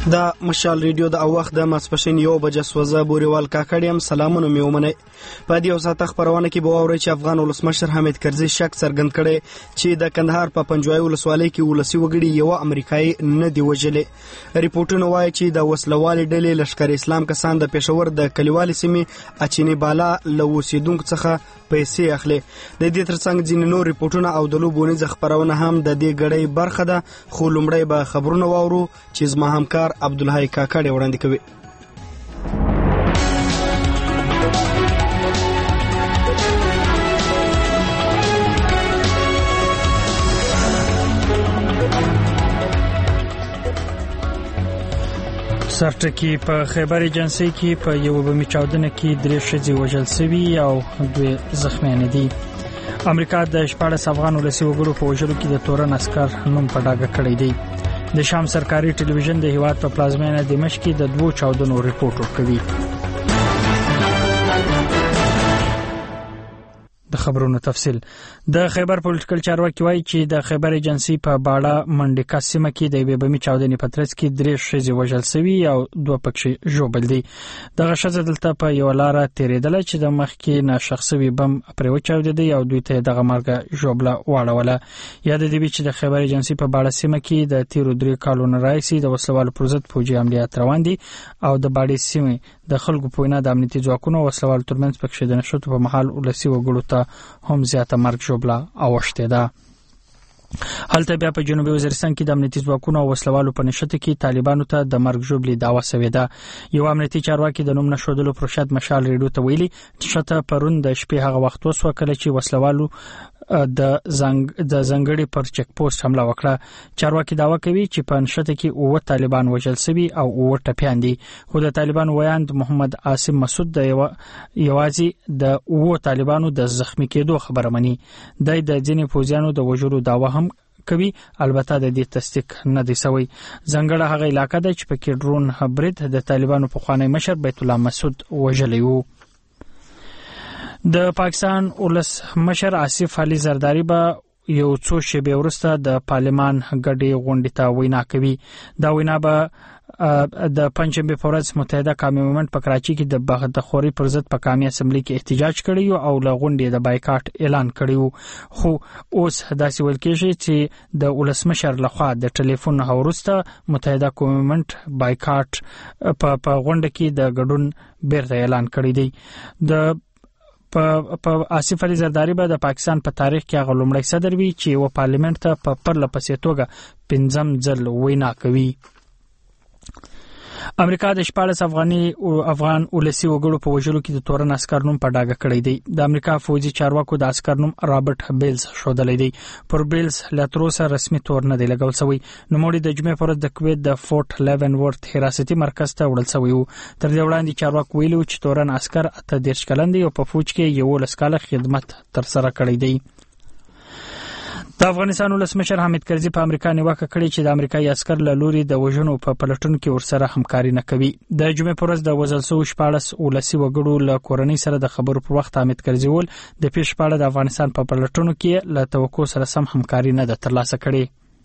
د مشال ریډیو د وخت د ماسپښین 1:00 بوريوال کاکړیم سلامونه مې ومنئ. په دې وساته خبرونه کې به واورئ چې افغان ولسمشر حامد کرزي شک څرګند کړي چې د کندهار په پنجوای ولسوالۍ کې ولسی وګړي یو امریکایي نه دی وژلې. ریپورتونه وایي چې د وسلوالې ډلې لشکر اسلام کسان د پېښور د کلیوالي سیمې اچینی بالا له اوسیدونکو څخه پیسې اخلي. د دې ترڅنګ ځینې نور ریپورتونه او د لوبونیز خبرونه هم د دې غړې برخه ده، خو لومړی به خبرونه واورو چې زما همکار عبدالحی کاکړ وړاندې کوي. سرټکی په خیبر ایجنسی کې په یو بمي چاودنه کې 3 ښځې وژل شوي او 2 زخمیان دي. امریکا د 14 افغان ولسی وګړو په وژلو کې د تورن عسكر نوم په ډاګه کړی دی. د شام سرکاري ټلویزیون د هیواد په پلازمینه دمشق کې د 2 چاودنو ریپورت ورکوي. د خبرونو تفصیل. د خیبر پولیټیکل چارواکي وایي چې د خیبر ایجنسی په باړه منډکا سیمه کې د بمي چاودنې په ترڅ کې 3 ښځې وژل شوي او 2 پکې ژوبل دي. دغه ښځه دلته په یو لار تیرېدله چې د مخ کې ناشخصوي بم پرې وچاودېدی او دوی ته دغه مرګ ژوبله واړوله. یاد دی چې د خیبر ایجنسی په باړه سیمه کې د تیرو 3 کالونو راځي د وسلوالو پر ضد فوجي عملیات روان دي او د باړې سیمه د خلکو په وینا د امنیتي ځواکونو وسلوالو ترمنځ پکې د نشټو په محل ولسی وګړو ته هم زیاته مرګ ژوبله اوښته ده. هلته بیا په جنوبي وزیرستان کې د امنیتي ځواکونو او وسلوالو په نشته کې طالبانو ته د مرګ ژوبلې دعوه شوې ده. یو امنیتي چارواکي د نوم نشودلو پرشاد مشال ریډیو ته ویلي چې شته پرون د شپې هغه وخت وسو کله چې وسلوالو د زنګړې پر چک پوسټ حمله وکړه. چارواکي دعوه کوي چې په نشته کې 9 طالبان وژل شوي او 9 ټپيان دي، خو د طالبان ویاند محمد عاصم مسعود د یوازې د 9 طالبانو د زخمی کېدو خبره مني. د ځینې فوجیانو د وژلو دعوه هم کوي، البته د دې تصدیق نه دی شوی. زنګړه هغه علاقه ده چې پکې ډرون هبرید د طالبانو په خوانی مشر بیت الله مسعود وژلی وو. د پاکستان ولس مشر آصف علي زرداری به یو څو شېبې وروسته د پارلمان غړي غونډې ته وینا کوي. دا وینا به د پنځمبه په ورځ متحده قومي مومنت په کراچي کې د بغدادخوري پر ضد په قومي اسمبلی کې احتجاج کړی او له غونډې د بایکاټ اعلان کړی، خو اوس داسې ویل کېږي چې د ولسمشر لخوا د ټلیفون وروسته متحده قومي مومنت بایکاټ په غونډه کې د ګډون بیرته اعلان کړی دی. د په آصف علي زرداری به د پاکستان په تاریخ کې هغه لومړی صدر وي چې و پارلیمنت ته په پرله پسې توګه 5م ځل وینا کوي. امریکا د 14 افغان ولسی وګړو په وژلو کې د تورن عسكر نوم په ډاګه کړی دی. د امریکا فوجي چارواکو د عسكر نوم رابرټ بیلز شودلې دی. پر بیلز لا تر اوسه رسمي تور نه دی لګول شوی. نو موري د جمعې پر د کویت د فورټ لیونورث حراستي مرکز ته وړل شوی وو. تر دې وړاندې چارواکو ویلو چې تورن عسكر 38 کلن دی او په فوج کې 11 کاله خدمت تر سره کړی دی. د افغانستان ولسمشر حامد کرزي په امریکا نیوکه کړې چې د امریکایي عسكر له لوري د وژنو په پلټون کې ورسره همکاري نه کوي. د جمعې پر ورځ د وژل شوو 14 ولسی وګړو له کورنۍ سره د خبرو پر وخت حامد کرزي ول د پیښ په اړه د افغانستان په پلټونو کې له توقع سره سم همکاري نه ده ترلاسه کړې.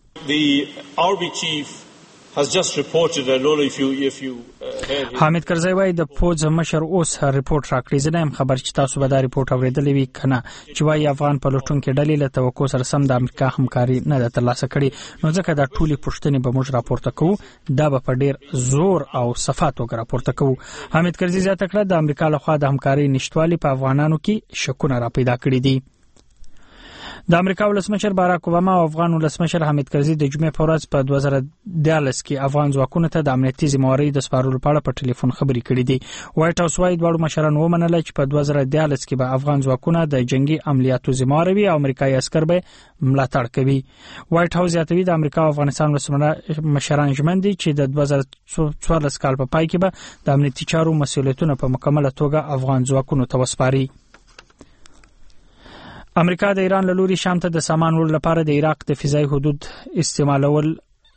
حامد کرزي وايي د فوج مشر اوس ریپورت راکړی. زه نه خبر چې تاسو به دا ریپورت اوریدلې وي کنه چې وايي افغان پلټونکو ډلې له توقع سره سم د امریکا همکاري نه ده ترلاسه کړې. نو ځکه دا ټولي پوښتنې به موږ راپورته کوو، دا به په ډیر زور او صفات وګ راپورته کوو. حامد کرزي زیاته کړه د امریکا لخوا د همکاري نشټوالي په افغانانو کې شکونه را پیدا کړې دي. د امریکا ولسمشر باراک اوباما او افغان ولسمشر حامد کرزي د جمعې په ورځ په 2014 کې افغان ځواکونو ته د امنیتي ذمہوارۍ د سپارلو په اړه په ټلیفون خبرې کړې دي. وایټ هاوس وايي دواړو مشرانو ومنله چې په 2014 کې به افغان ځواکونه د جنگي عملیاتو ذمہواري او امریکایي عسكر به ملاتړ کوي. وایټ هاوس یادوي د امریکا او افغانستان مشران ژمن دي چې د 2014 کال په پای کې به د امنیتي چارو مسؤلیتونه په مکمله توګه افغان ځواکونو ته وسپاري. امریکا د ایران له لوري شام ته د سامان وړلو لپاره د عراق د فضایي حدود استعمالول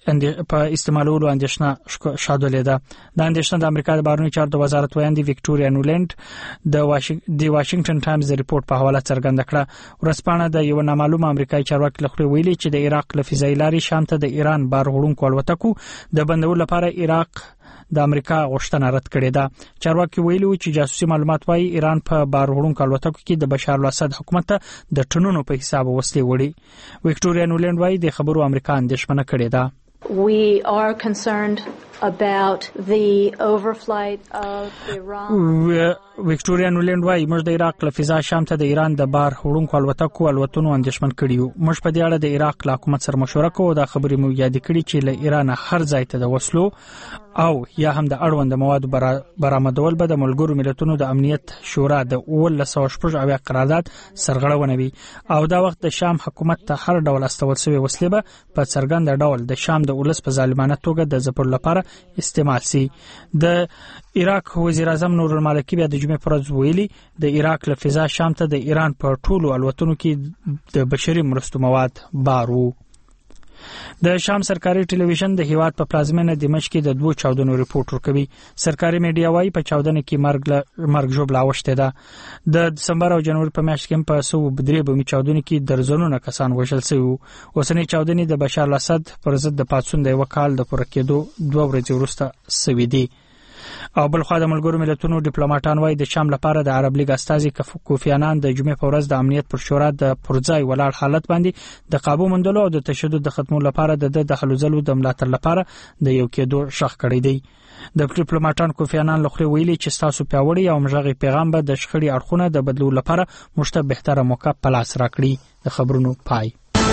استعمالولو اندېښنه شادولې ده. د اندېښنه د امریکا د بهرنیو چارو د وزارت ویاندې وکټوریا نولند د واشنگټن ټایمز د ریپورت په حواله څرګنده کړه. ورځپاڼه د یو نامعلوم امریکایي چارواکي لخوا ویلي چې د عراق له فضایي لارې شام ته د ایران بار وړونکو الوتکو د بندولو لپاره عراق د امریکا غوښتنه رد کړې ده. چارواکي ویلي چې جاسوسي معلومات وايي ایران په بار وړونکو الوتکو کې د بشار الاسد حکومت ته د ټنونو په حساب وسلې وړي. وکټوریا نولند وايي د خبرو امریکا اندېښمنه کړې ده. We are concerned about the overflight of Iran. وکټوریا نولند وايي موږ د عراق له فضا شام ته د ایران د بار وړونکو الوتنو اندېښمن کړي یو. موږ په دې اړه د عراق له حکومت سره مشوره کوو. دا خبرې مو یاد کړې چې له ایران هر ځای ته د وسلو او یا هم د اړوند موادو برآمدول به د ملګرو ملتونو د امنیت شورا د 1970 قرارداد سرغړونه وي او دا وخت د شام حکومت ته هر ډول استول شوی وسلې به په څرګند ډول د شام د ولس په ظالمانه توګه د ځپلو لپاره استعمال شي. د عراق وزیر اعظم نور المالکی بیا د جمعې پر ورځ ویلي د عراق له فضا شام ته د ایران په ټولو الوتنو کې د بشري مرستو مواد بارو. د شام سرکاري ټلویزیون د هیواد په پلازمینه دمشق کې د 2 چاودنو ریپورت ورکوي. سرکاري میډیا وايي په چاودنه کې مرګ ژوبله اوشته ده. د دسمبر او جنوري په میاشت کې په 103 بمي چاودنه کې درزنونه کسان وژل شوي. اوسنۍ چاودنې د بشار الاسد پر ضد د پاتسون د وکال د پوره کېدو 2 ورځې وروسته شوې دي. او بلخوا د ملګرو ملتونو ډیپلوماټان وايي د شام لپاره د عرب لیگ استازي کوفی عنان د جمعې په ورځ د امنیت پر شورا د پرځای ولاړ حالت باندې د قابو موندلو او د تشدد د ختمولو لپاره د دخلوزلو د ملاتړ لپاره د یو کېدو شخ کړی دی. د ډیپلوماټان کوفی عنان لخوا ویلي چې تاسو پیاوړی او مژغي پیغام به د شخړې اړخونه د بدلولو لپاره مشته بهتره موقع په لاس راکړي. د خبرونو پای.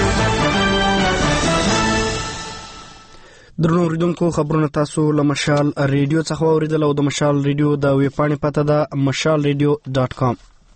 درنو اوریدونکو خبرونه تاسو له مشال ریډیو څخه اوریدل او د مشال ریډیو د ویب پاڼې پته ده mashalradio.com.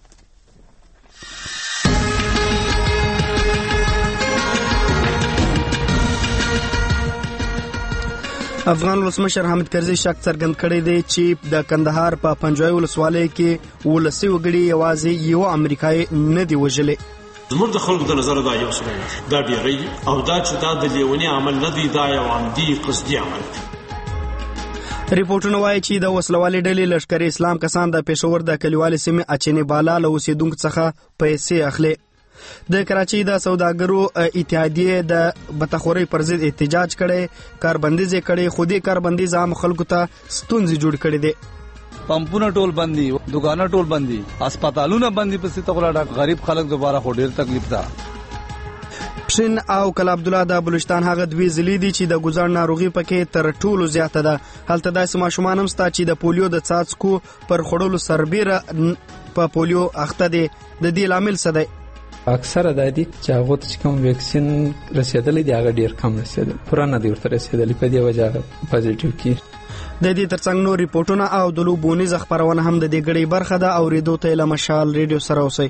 افغان ولسمشر حامد کرزي شک څرګند کړی دی چې د کندهار په پنجوای ولسوالۍ کې ولسي وګړي یوازې یو امریکایي نه دی وژلې. زموږ د خلکو د نظر دا یو څه دا ډیری او دا چې دا د لیونی عمل نه دی، دا یو عمدي قصدي عمل. ریپورتونه وايي چې د وسلوالې ډلې لشکري اسلام کسان د پېښور د کلیوالي سیمې اچنې بالا له اوسیدونکو څخه پیسې اخلي. د کراچۍ د سوداګرو اتحادیې د بتخوري پر ضد احتجاج کړي، کاربندیز کړي، خودي کاربندیز عام خلکو ته ستونزې جوړ کړي دي. پمپونه ټول بندي، دکانونه ټول بندي، هسپتالونه بندي، پسې تغلا غریب خلک دوباره خو ډیر تکلیف ده. پښین او کله عبد الله د بلوچستان هغه دوی ضلع دي چې د ګزار ناروغي پکې تر ټولو زیاته ده. هلته داسې ماشومان هم شته چې د پولیو د څاڅکو پر خړولو سربیره په پولیو اخته دي. د دې لامل څه دی؟ اکثره د دې چې هغه چې کوم ویکسین رسیدلې دی هغه ډیر کم رسیدل، پرانه دی ورته رسیدلې، په دې وجه پازیټیو کی. د دې ترڅنګ نور ریپورتونه او د لوبونیز خبرونه هم د دې غړي برخه ده. او ریډیو ته له مشال ریډیو سره اوسئ.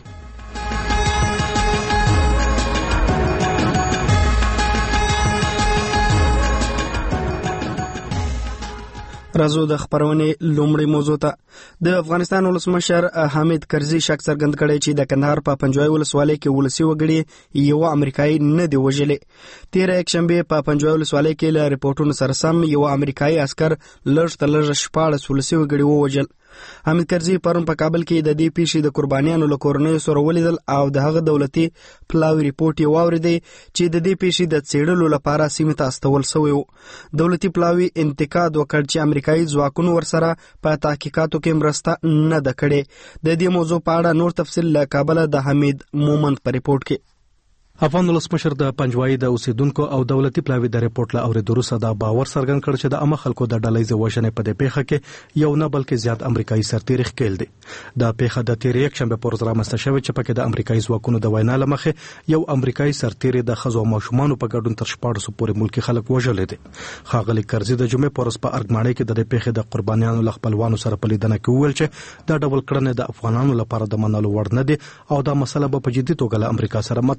راځو د خبرونې لومړی موضوع ته. د افغانستان ولسمشر حامد کرزي شک څرګند کړی چې د کندهار په پنجوای ولسوالۍ کې ولسي وګړي یو امریکایي نه دی وژلې. 13 یکشنبه په پنجوای ولسوالۍ کې له ریپورتونو سره سم یو امریکایي عسكر لږ تر لږه 14 ولسي وګړي ووژل. حامد کرزي پرون په کابل کې د دې پیښې د قربانیانو له کورنۍ سره ولیدل او د هغه دولتي پلاوی ریپورت یې واوریدي چې د دې پیښې د څېړلو لپاره سیمه ته استول شوی و. دولتي پلاوی انتقاد وکړ چې امریکایي ځواکونو ورسره په تحقیقاتو کې مرسته نه ده کړې. د دې موضوع په اړه نور تفصیل له کابل د حمید مومند په ریپورت کې. افغان ولسمشر د پنجوای د اوسیدونکو او دولتي پلاوی د ریپورت له اوریدو وروسته دا باور څرګند کړ چې د عامه خلکو د ډلې وژنې په دې پیښه کې یو نه بلکې زیات امریکایي سرتیري ښکېل دي. دا پیښه د 13 یکشنبه پر ورځ رامنځته شوې چې پکې د امریکایي ځواکونو د وینا لمخې یو امریکایي سرتیري د ښځو او ماشومانو په ګډون تر 1400 پورې ملکی خلک وژل دي. ښاغلي کرزي د جمعې پر ورځ په ارګماړي کې د دې پیښې د قربانیانو له خپلوانو سره په لیدنه کې وویل چې دا ډول کړنې د افغانانو لپاره د منلو وړ نه دي او دا مسله به په جدي توګه له امریکا سره مطرح کړي.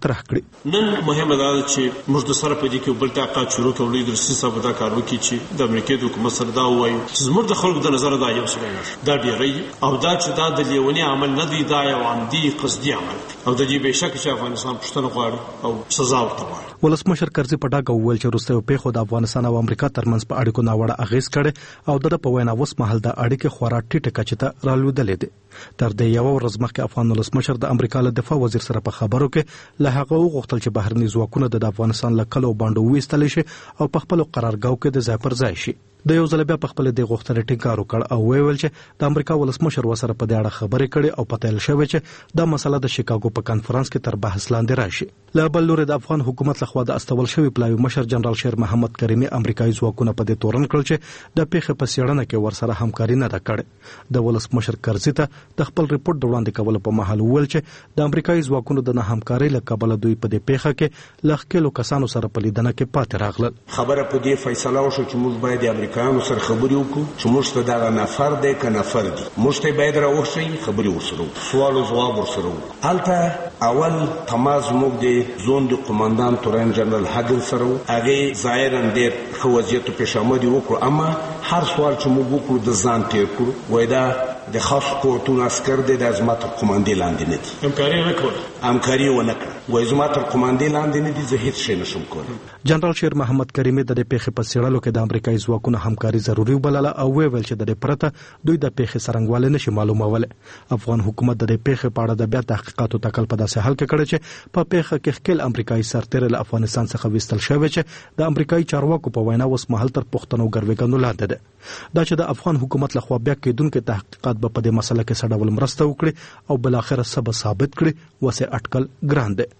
نن مهمه ده چې موږ د سره په دې کې بل طاقت شروع کوو د سیاسي په دا کارو کې چې د امریکا د حکومت سره دا وایي چې زموږ د خلکو د نظر دا یو څه دا ډیری او دا چې دا د لیونی عمل نه دی دا یو عمدي قصدي عمل او د دې بشک چې افغانستان پښتنه غواړي او سزا ورته غواړي. ولسمشر کرزي په ډاګه وویل چې وروسته پیښو د افغانستان او امریکا ترمنځ په اړیکو ناوړه اغیز کړي او د په وینا وس محل د اړیکې خورا ټیټه کچه ته رالوېدلې دي. تر دې یو ورځ مخکې افغان ولسمشر د امریکا له دفاع وزیر سره په خبرو کې له هغه وغوښتل چې بهرني ځواکونه د افغانستان له کلو باندې وېستل شي او په خپل قرارګاو کې د ځای پر ځای شي. د یو ځل بیا په خپل د غوښتنې ټینګار وکړ او ویل چې د امریکا ولسمشر وسره په دې اړه خبرې کړي او پته لشي چې دا مسله د شیکاګو په کانفرنس کې تر بحث لاندې راشي. له بل لوري د افغان حکومت لخوا د استول شوی پلاوی مشر جنرال شیر محمد کریمي امریکایي ځواکونه په دې تورن کړل چې د پیښې په څېړنه کې ورسره همکاري نه کړې. د ولسمشر کرزي ته د خپل ریپورت د وړاندې کولو په مهال ویل چې د امریکایي ځواکونو د نه همکارۍ له کبله دوی په دې پیښه کې له ښکېلو کسانو سره په لیدنه کې پاتې راغلل. خبره په دې فیصله وشوه چې موږ باید د امریکایانو سره خبرې وکړو چې موږ ته دغه نفر دی که نفر دي موږ ته باید راوښیي خبرې ورسره وکړو سوال او ځواب ورسره وکړو. هلته اول تماس موږ د زون د قماندان تورن جنرال هاګل سره و هغې ظاهرا ډېر ښه وضعیت و پیشامدي وکړو اما هر سوال چې موږ وکړو د ځان تېر کړو وایي دا د خاص قوتونو عسکر دی د زما تر قماندې لاندې نه دي همکاري نه کوله همکاري ونه کړه وایي زما تر قماندې لاندې نه دي زه هېڅ شی نشم کولی. جنرال شیر محمد کریمي د دې پیښې په څېړلو کې د امریکایي ځواکونو همکاري ضروري وبلله او ویل چې د دې پرته دوی د پیښې څرنګوالی نشي معلومولی. افغان حکومت د دې پیښې په اړه د بیا تحقیقاتو ټاکل په داسې حال کې کړی چې په پیښه کې ښکېل امریکایي سرتېری له افغانستان څخه ویستل شوی چې د امریکایي چارواکو په وینا اوس مهال تر پوښتنو ګروېږندو لاندې ده. دا چې د افغان حکومت لخوا بیا کېدونکي تحقیقات به په دې مسله کې څه ډول مرسته وکړي او بالاخره څه به ثابت کړي وسې اټکل ګران دی.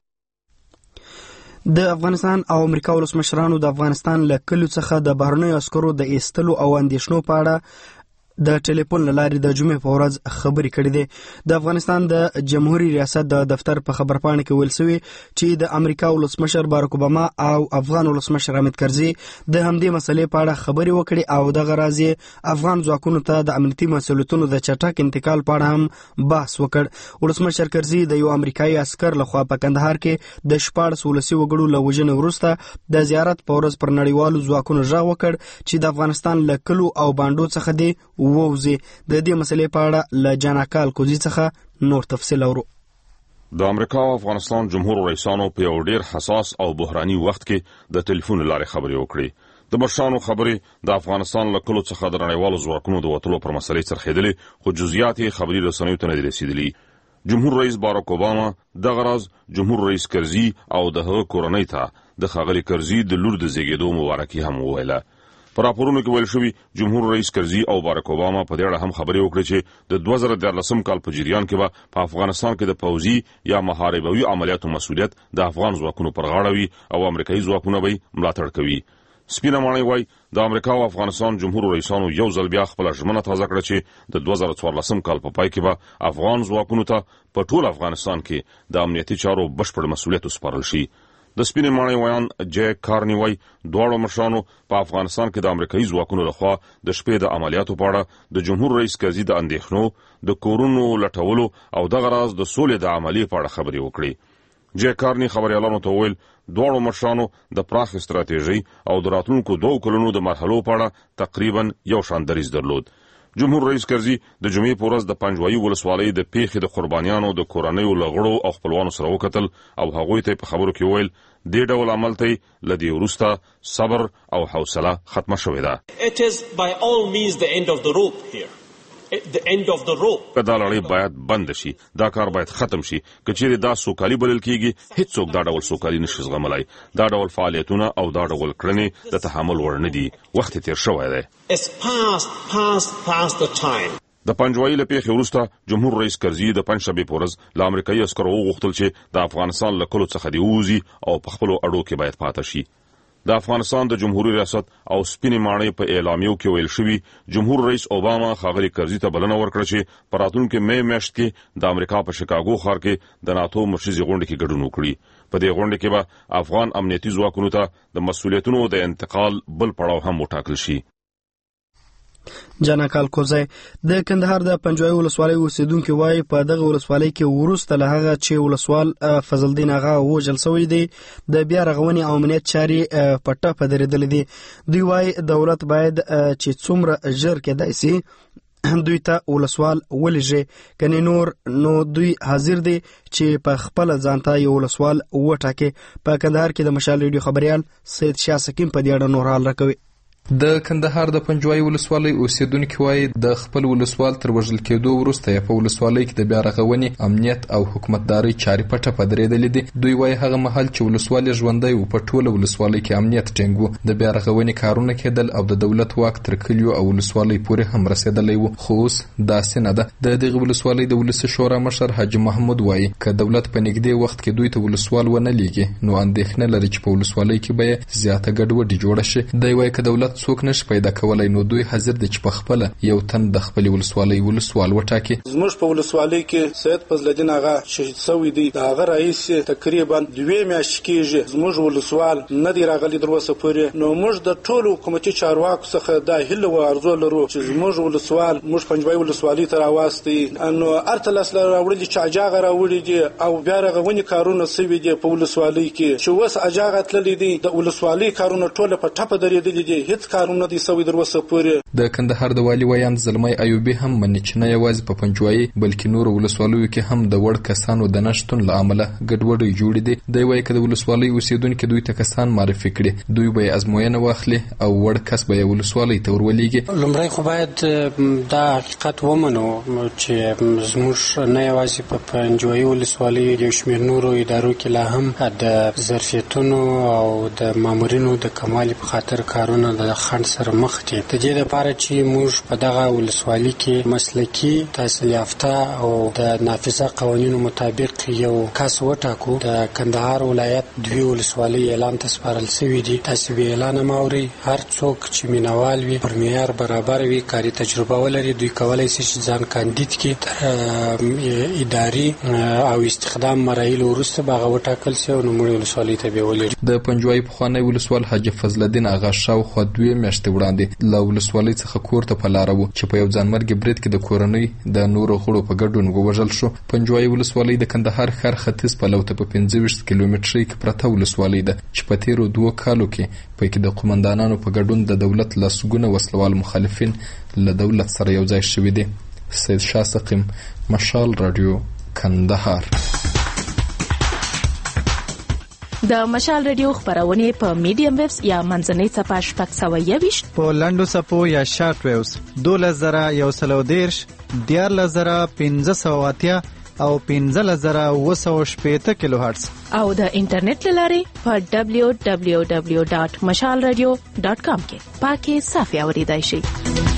د افغانستان او امریکا ولسمشرانو د افغانستان له کلیو څخه د بهرنیو عسکرو د ایستلو او اندېښنو په اړه د ټلیفون له لارې د جمعې په ورځ خبرې کړې دي. د افغانستان د جمهوریت ریاست د دفتر په خبرپاڼه کې ویل شوی چې د امریکا ولسمشر باراک اوباما او افغان ولسمشر حامد کرزي د همدې مسلې په اړه خبرې وکړې او دغه راز افغان ځواکونو ته د امنیتي مسؤلیتونو د چټک انتقال په اړه هم بحث وکړ. ولسمشر کرزي د یو امریکایي عسکر لخوا په کندهار کې د 14 ولسي وګړو له وژنې وروسته د زیارت په ورځ پر نړیوالو ځواکونو غږ وکړ چې د افغانستان له کلو او بانډو څخه دی ووزي. د دې مسلې په اړه له جاناکال کوزي څخه نور تفصیل اورو. د امریکا او افغانستان جمهور رئیسانو په یو ډیر حساس او بحراني وخت کې د ټلیفون لارې خبرې وکړې. د مشرانو خبرې د افغانستان له کلو څخه د نړیوالو ځواکونو د وتلو پر مسلې څرخېدلې خو جزئیات یې خبري رسنیو ته نه دي رسېدلي. جمهور رئیس باراک اوباما دغه راز جمهور رئیس کرزي او د هغه کورنۍ ته د ښاغلي کرزي د لور د زیږېدو مبارکي هم وویله. په راپورونو کې ویل شوي جمهور رئیس کرزي او باراک اوباما په دې اړه هم خبرې وکړې چې د 2014 کال په جریان کې به په افغانستان کې د پوځي یا محاربوي عملیاتو مسؤلیت د افغان ځواکونو پر غاړه وي او امریکایي ځواکونه به ملاتړ کوي. سپینه ماڼۍ وایي د امریکا او افغانستان جمهور رئیسانو یو ځل بیا خپله ژمنه تازه کړه چې د 2014 کال په پای کې به افغان ځواکونو ته په ټول افغانستان کې د امنیتي چارو بشپړ مسؤلیت وسپارل شي. د سپینې ماڼۍ ویان جیک کارني وایي دواړو مشرانو په افغانستان کې د امریکایي ځواکونو لخوا د شپې د عملیاتو په اړه د جمهور رئیس کرزي د اندېښنو د کورونو لټولو او دغه راز د سولې د عملیې په اړه خبرې وکړې. جیک کارني خبریالانو ته وویل دواړو مشرانو د پراخ استراتیژۍ او د راتلونکو 2 کلونو د مرحلو په اړه تقریبا یو شان دریځ درلود. جمهور رئیس کرزي د جمعې په ورځ د پنجوایي ولسوالۍ د پیښې د قربانیانو د کورنیو له غړو او خپلوانو سره وکتل او هغوی ته په خبرو کې وویل دې ډول عمل ته له دې وروسته صبر او حوصله ختمه شوې ده. It is by all means the end of the rope here. The end of the rope. دا لړۍ باید بند شي. دا کار باید ختم شي. که چیرې دا سوکالي بلل کیږي هیڅوک دا ډول سوکالي نشي زغملای. دا ډول فعالیتونه او دا ډول کړنې د تحمل وړ نه دي. وخت تیر شوی دی. It's past the time. د پنجوایي له پیښې وروسته جمهور رئیس کرزي د پنجشنبې په ورځ له امریکایي عسکرو وغوښتل چې د افغانستان له کلو څخه دې ووځي او په خپلو اډو کې باید پاته شي. د افغانستان د جمهوریت ریاست او سپینې ماڼۍ په اعلامیو کې ویل شوي جمهور رئیس اوباما ښاغلي کرزي ته بلنه ورکړه چې په راتلونکي مې میاشت کې د امریکا په شیکاګو ښار کې د ناتو مشرزي غونډې کې ګډون وکړي. په دې غونډې کې به افغان امنیتي ځواکونو ته د مسؤلیتونو د انتقال بل پړاو هم وټاکل شي. جانا کالکوزی د کندهار د پنجوایي ولسوالۍ اوسیدونکو وایي په دغه ولسوالۍ کې وروسته له هغه چې ولسوال فضل الدین آغا وژل شوی دی د بیا رغونې او امنیت چارې په ټپه درېدلې دي. دوی وایي دولت باید چې څومره ژر کېدای سي دوی ته ولسوال ولېږي، کني نور نو دوی حاضر دي چې په خپل ځان ته یو ولسوال وټاکي. په کندهار کې د مشال ریډیو خبريال سید شاه سکیم په دې اړه نور حال راکوي. د کندهار د پنجوایي ولسوالۍ اوسیدونکو وایي د خپل ولسوال تر وژل کېدو وروسته یې په ولسوالۍ کې د بیا رغونې، امنیت او حکومتدارۍ چارې په ټپه درېدلې دي. دوی وایي هغه مهال چې ولسوال ژوندی و په ټوله ولسوالۍ کې امنیت ټینګ و، د بیا رغونې کارونه کېدل او د دولت واک تر کلیو او ولسوالۍ پورې هم رسېدلی و، خو اوس داسې نه ده. د دغه ولسوالۍ د ولسي شورا مشر حاجي محمود وایي که دولت په نږدې وخت کې دوی ته ولسوال ونه لیږي نو اندېښنه لري چې په ولسوالۍ کې به زیاته ګډوډي جوړه شي. دی وایي که دولت څوک نشي پیدا کولای نو دوی حاضر دي چې په خپل یو تن د خپل ولسوالۍ ولسوال وټاکي. زموږ په ولسوالۍ کې سید فضل الدین آغا شهید شوی دی، د هغه رئیس تقریبا 2 میاشتې کېږي زموږ ولسوال نه دی راغلی تر اوسه پورې. نو موږ د ټولو حکومتي چارواکو څخه دا هیله او ارزو لرو چې زموږ ولسوال موږ پنجوایي ولسوالۍ ته راوستي، نو ارتلس راوړي چې اجاغه راوړي دي او بیا رغونې کارونه سوي دي په ولسوالۍ کې چې اوس اجاغه تللی دي. د ولسوالۍ کارونه ټول په ټپه درېدلي دي، هیڅ کارونه دي سوي در اوسه پورې. د کندهار د والی ویاند زلمی ایوبي هم مني چې نه یوازې په پنجوایي بلکې نور ولسوالیو کې هم د وړ کسانو د نشټون له امله ګډوډۍ جوړې دي. دی وایي که د ولسوالۍ اوسیدونکي دوی ته کسان معرفي کړي دوی به یې ازموینه واخلي او وړ کس به یې ولسوالۍ ته ورولېږي. لومړی خو باید دا حقیقت ومنو چې زموږ نه یوازې په پنجوایي ولسوالۍ یو شمېر نورو ادارو کې لا هم د ظرفیتونو او د مامورینو د کموالي په خاطر کارونه د خنډ سره مخ دي. د دې لپاره چې موږ په دغه ولسوالۍ کې مسلکي تحصیل یافته او د نافذه قوانینو مطابق یو کس وټاکو. د کندهار ولایت 2 ولسوالۍ اعلان ته سپارل شوي دي. تاسو به اعلان ماوري، هر څوک چې مینوال وي پر معیار برابر وي، کاري تجربه ولري، دوی کولای شي چې ځان کاندید کړي تر اداري او استخدام مراحل وروسته به هغه وټاکل شي او نوموړي ولسوالۍ ته به ولري. د پنجوایي پخوانی ولسوال حاجي فضل الدین آغا شاوخوا 2 میاشتې وړاندې له ولسوالۍ څخه کور ته په لاره و چې په یو ځانمرګي برید کې د کورنۍ د نورو غړو په ګډون ووژل شو. پنجوایي ولسوالۍ د کندهار ښار ختیځ پلو ته په 25 کیلومترۍ کې پرته ولسوالۍ ده چې په تیرو 2 کالو کې پکې د قومندانانو په ګډون د دولت لسګونه وسلوال مخالفین له دولت سره یو ځای شوي دي. سید شاه سقیم، مشال رادیو، کندهار. د مشال رادیو خبرونه په میډیم ویوز یا منځنۍ صفحه 621 په لنډو صفو یا شارټ ویوز 2110 14580 او 15780 کیلو هرتز او د انټرنیټ لارې په www.mashalradio.com کې پاکي صافي اوریدای شي.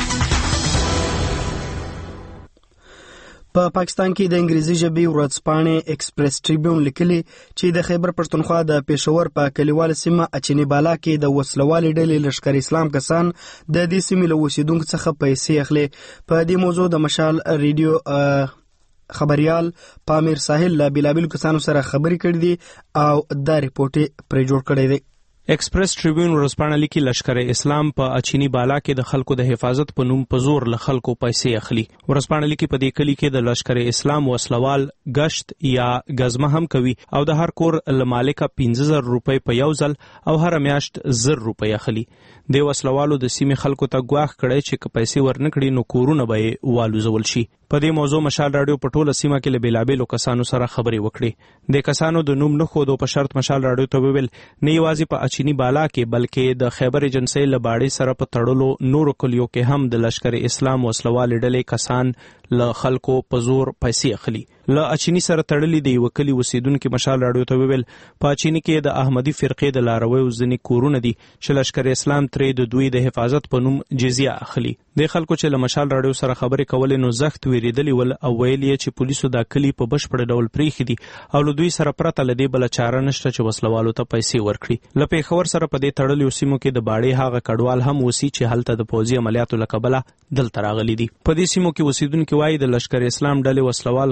په پاکستان کې د انګریزي ژبې ورځپاڼې ایکسپریس ټریبیون لیکلي چې د خیبر پښتونخوا د پېښور په کلیوال سیمه اچنی بالا کې د وسلوالي ډلې لشکر اسلام کسان د دې سیمې له اوسیدونکو څخه پیسې اخلي. په دې موضوع د مشال ریډیو خبريال پامیر ساحل له بلابل کسانو سره خبرې کړې دي او دا ریپورت پرې جوړ کړی دی. ایکسپریس ټریبیون ورځپاڼه لیکي لشکر اسلام په اچینی بالا کې د خلکو د حفاظت په نوم په زور له خلکو پیسې اخلي. ورځپاڼه لیکي په دې کلی کې د لشکر اسلام وسلوال گشت یا غزمه هم کوي او د هر کور له مالکه 15000 روپۍ په یو ځل او هر میاشت 1000 روپۍ اخلي. د وسلوالو د سیمې خلکو ته ګواښ کړي چې که پیسې ورنکړي نو کورونه به والوزول شي. په دې موضوع مشال رادیو په ټوله سیمه کې له بېلابېلو کسانو سره خبرې وکړې. د کسانو د نوم نه ښودو په شرط مشال رادیو ته وویل نه یوازې په اچینی بالا کې بلکې د خیبر ایجنسۍ له باړې سره په تړلو نورو کلیو کې هم د لشکر اسلام وسلوالې ډلې کسان له خلکو په زور پیسې اخلي. له اچینی سره تړلې د یو کلی اوسیدونکو مشال رادیو ته وویل په اچینی کې د احمدي فرقې د لارویو ځینې کورونه دي چې لشکر اسلام ترې د دوی د حفاظت په نوم جزیه اخلي. د خلکو چې له مشال رادیو سره خبرې کولې نو زخت ویریدلی ول او ویل یې چې پولیسو دا کلی په بشپړ ډول پریخي دي او له دوی سره پرته لدی بل چاره نشته چې وسلوالو ته پیسې ورکړي. له پیښور سره په دې تړلې سیمو کې د باړې هغه کډوال هم وسی چې هلته د پوځي عملیاتو لکبله دلته راغلي دي. په دې سیمو کې اوسیدونکو وایي د لشکر اسلام ډلې وسلوال کډوال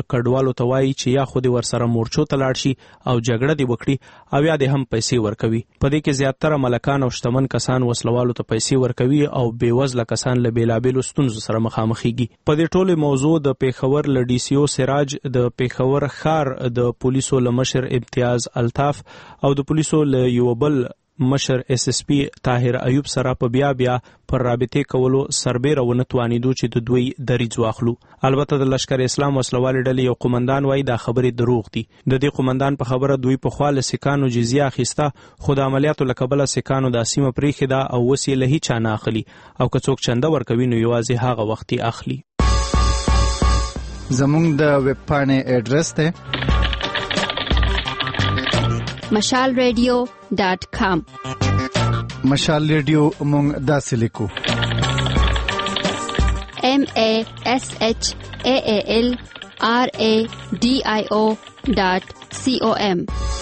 والو ته وایي چې یا خو دې ورسره مورچو ته لاړ شي او جګړه دې وکړي او یا دې هم پیسې ورکوي. په دې کې زیاتره ملکان او شتمن کسان وسلوالو ته پیسې ورکوي او بېوزله کسان له بېلابېلو ستونزو سره مخامخېږي. په دې ټولې موضوع د پیښور له ډي سي او سراج، د پیښور ښار د پولیسو له مشر امتیاز الطاف او د پولیسو له یو بل مشر SSP طاهر ایوب سره په بیا پر رابطې کولو سربېره ونه توانېدو چې د دوی دریځ واخلو. البته د لشکر اسلام وسلوالې ډلې یو قومندان وایي دا خبرې دروغ دي. د دې قومندان په خبره دوی پخوا له سیکانو جزیه اخیسته، خو د عملیاتو له کبله سیکانو دا سیمه پرېښې ده او اوس یې له هیچا نه اخلي او که څوک چنده ورکوي نو یوازې هغه وخت یې اخلي. زمونږ د ویب پاڼې ایډرس دی mashalradio.com. مشال ریډیو مونږ داسې لیکو MASHALRADIO.com.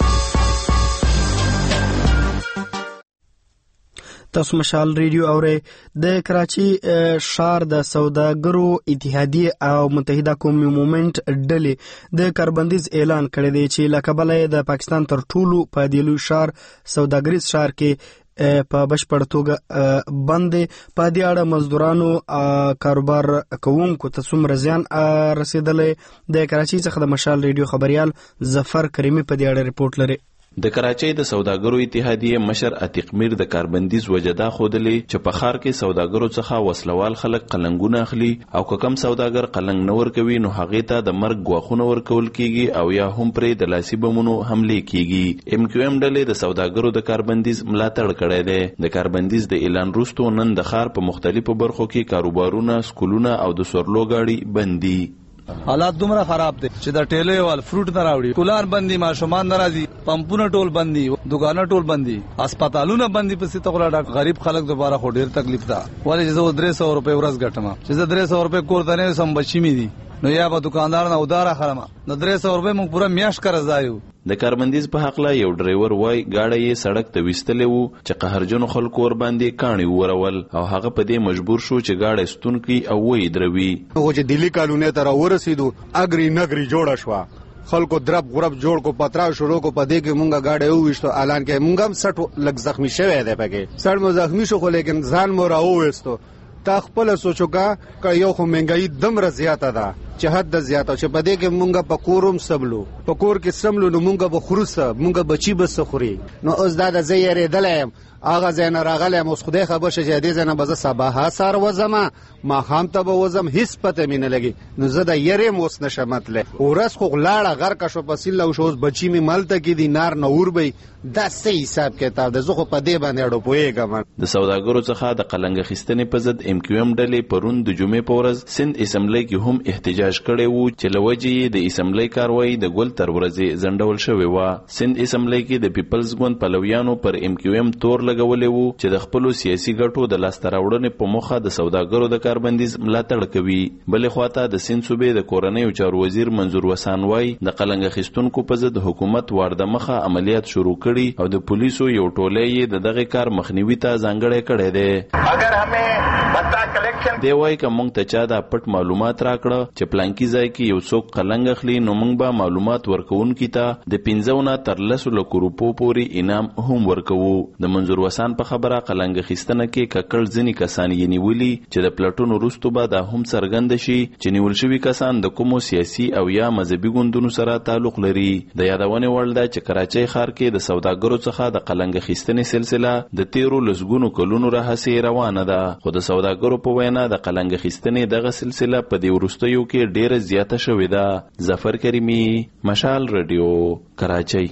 تاسو مشال ریډیو اورئ. د کراچي ښار د سوداګرو اتحادیه او متحده قومي مومنټ ډلې د کاربندیز اعلان کړی دی چې له کبله د پاکستان تر ټولو په دې لوی ښار سوداګریز ښار کې په بشپړ توګه بند. په دې اړه مزدورانو کاروبار کوونکو ته څومره زیان رسیدلی د کراچي څخه د مشال ریډیو خبريال ظفر کریمي په دې اړه رپورټ لري. د کراچۍ د سوداګرو اتحادیه مشر عتیق میر د کاربندیز وجدا خودلې چې په ښار کې سوداګرو څخه وسلوال خلک قلنګونه اخلي او که کم سوداګر قلنګ نه ورکوي نو هغې ته د مرګ ګواښونه ورکول کیږي او یا هم پرې د لاسي بمونو حملې کیږي. MQM ډلې د سوداګرو د کاربندیز ملاتړ کړی دی. د کاربندیز د اعلان وروسته نن د ښار په مختلفو برخو کې کاروبارونه، سکولونه او د سورلو گاډي بندي. حالات دومره خراب دي چې د ټیلې وال فروټ نه راوړي، کولار بندي، ماشومان ناراضي، پمپونه ټول بندي، دکانونه ټول بندي، هسپتالونه بندي. پسې تغلا غریب خلک دوباره خو ډیر تکلیف ده. ولې چې 300 روپے ورځ ګټم چې 300 روپے کور ته نه سم بچی می دي نو یا به دکاندار نه ودار اخلم نو 300 روپے مونږ پورا میاش کړه ځایو. د کاربندیز په حق لا یو ډرایور وای گاډی یې سړک ته وستلې وو چې قهرجنو خلکو ور باندې کاڼي ورول او هغه په دې مجبور شو چې گاډی ستون کی او وې دروي. هغه چې دلی کالونه ته راورسېدو اګری نګری جوړه شو، خلکو درب غرب جوړ کو، پترا شروع کو، پدې کې مونږه گاډي وښتو اعلان کې مونږه هم 60 لګ زخمی شوه دی پکې 60 مو زخمی شو خو لیکن ځان مو راوېستو. تا خپل سوچوکا ک یو خو مهنګای دمر زیاته ده چې حد زیاته چې پدې کې مونږه پکوروم سبلو پکور کې سملو نو مونږه بخروسه مونږه بچي بس خوري نو اوس دا د زیری دلم اغه زین راغله مو خدای خبر شه دې زنه بز صباح سار وزما ما خام ته وزم هیڅ پته مینه لګي نو زه د یری موس نشمتله ورس خو لاړه غر کا شو پسیله او شوز بچی می مالته کې دینار نور به دا صحیح حساب کتاب د زخه په دې باندې اړو پويګم. د سوداګرو څخه د قلنګ خستنې په ضد MQM ډلې پرون د جمعې په ورځ سند اسمبلی کې هم احتجاج کړی وو چې لوجې د اسمبلی کاروایی د ګل تر ورځې زندول شوې و. سند اسمبلی کې د پیپلز ګوند پلویانو پر MQM تور لګولې وو چې د خپل سیاسي ګټو د لاسته راوړنې په موخه د سوداګرو د کاربندیز ملاتړ کوي. بلې خواته د سند صوبې د کورنۍ چارو وزیر منظور وسان وای د قلنګ خستونکو په ضد حکومت وارده مخه عملیات شروع کړي او د پولیسو یو ټولې د دغه کار مخنیوي ته ځانګړی کړی دی. اگر همې بتا کلیکشن دی وای که مونږ ته چا دا پټ معلومات راکړه چې پلانکی ځای کې یو څوک قلنګ اخلي نو مونږ به معلومات ورکوونکي ته د 15 تر 10 لک روپو پورې انعام هم ورکوو. د منظور وسان په خبره قلنګ خستنه کې ککړ ځنی کسان یې نیولي چې د پلټون وروسته به دا هم څرګند شي چې نیول شوي کسان د کومو سیاسي او یا مذهبي ګوندونو سره تعلق لري. د یادونه وړ ده چې کراچۍ ښار کې د سوداګرو څخه د قلنګ خستنې سلسله د 13 لسګونو کلونو راهیسې روانه ده، خو د سوداګرو په وینا د قلنګ خستنې دغه سلسله په دې وروستیو کې ډیره زیاته شوې ده. ظفر کریمی، مشال رادیو، کراچۍ.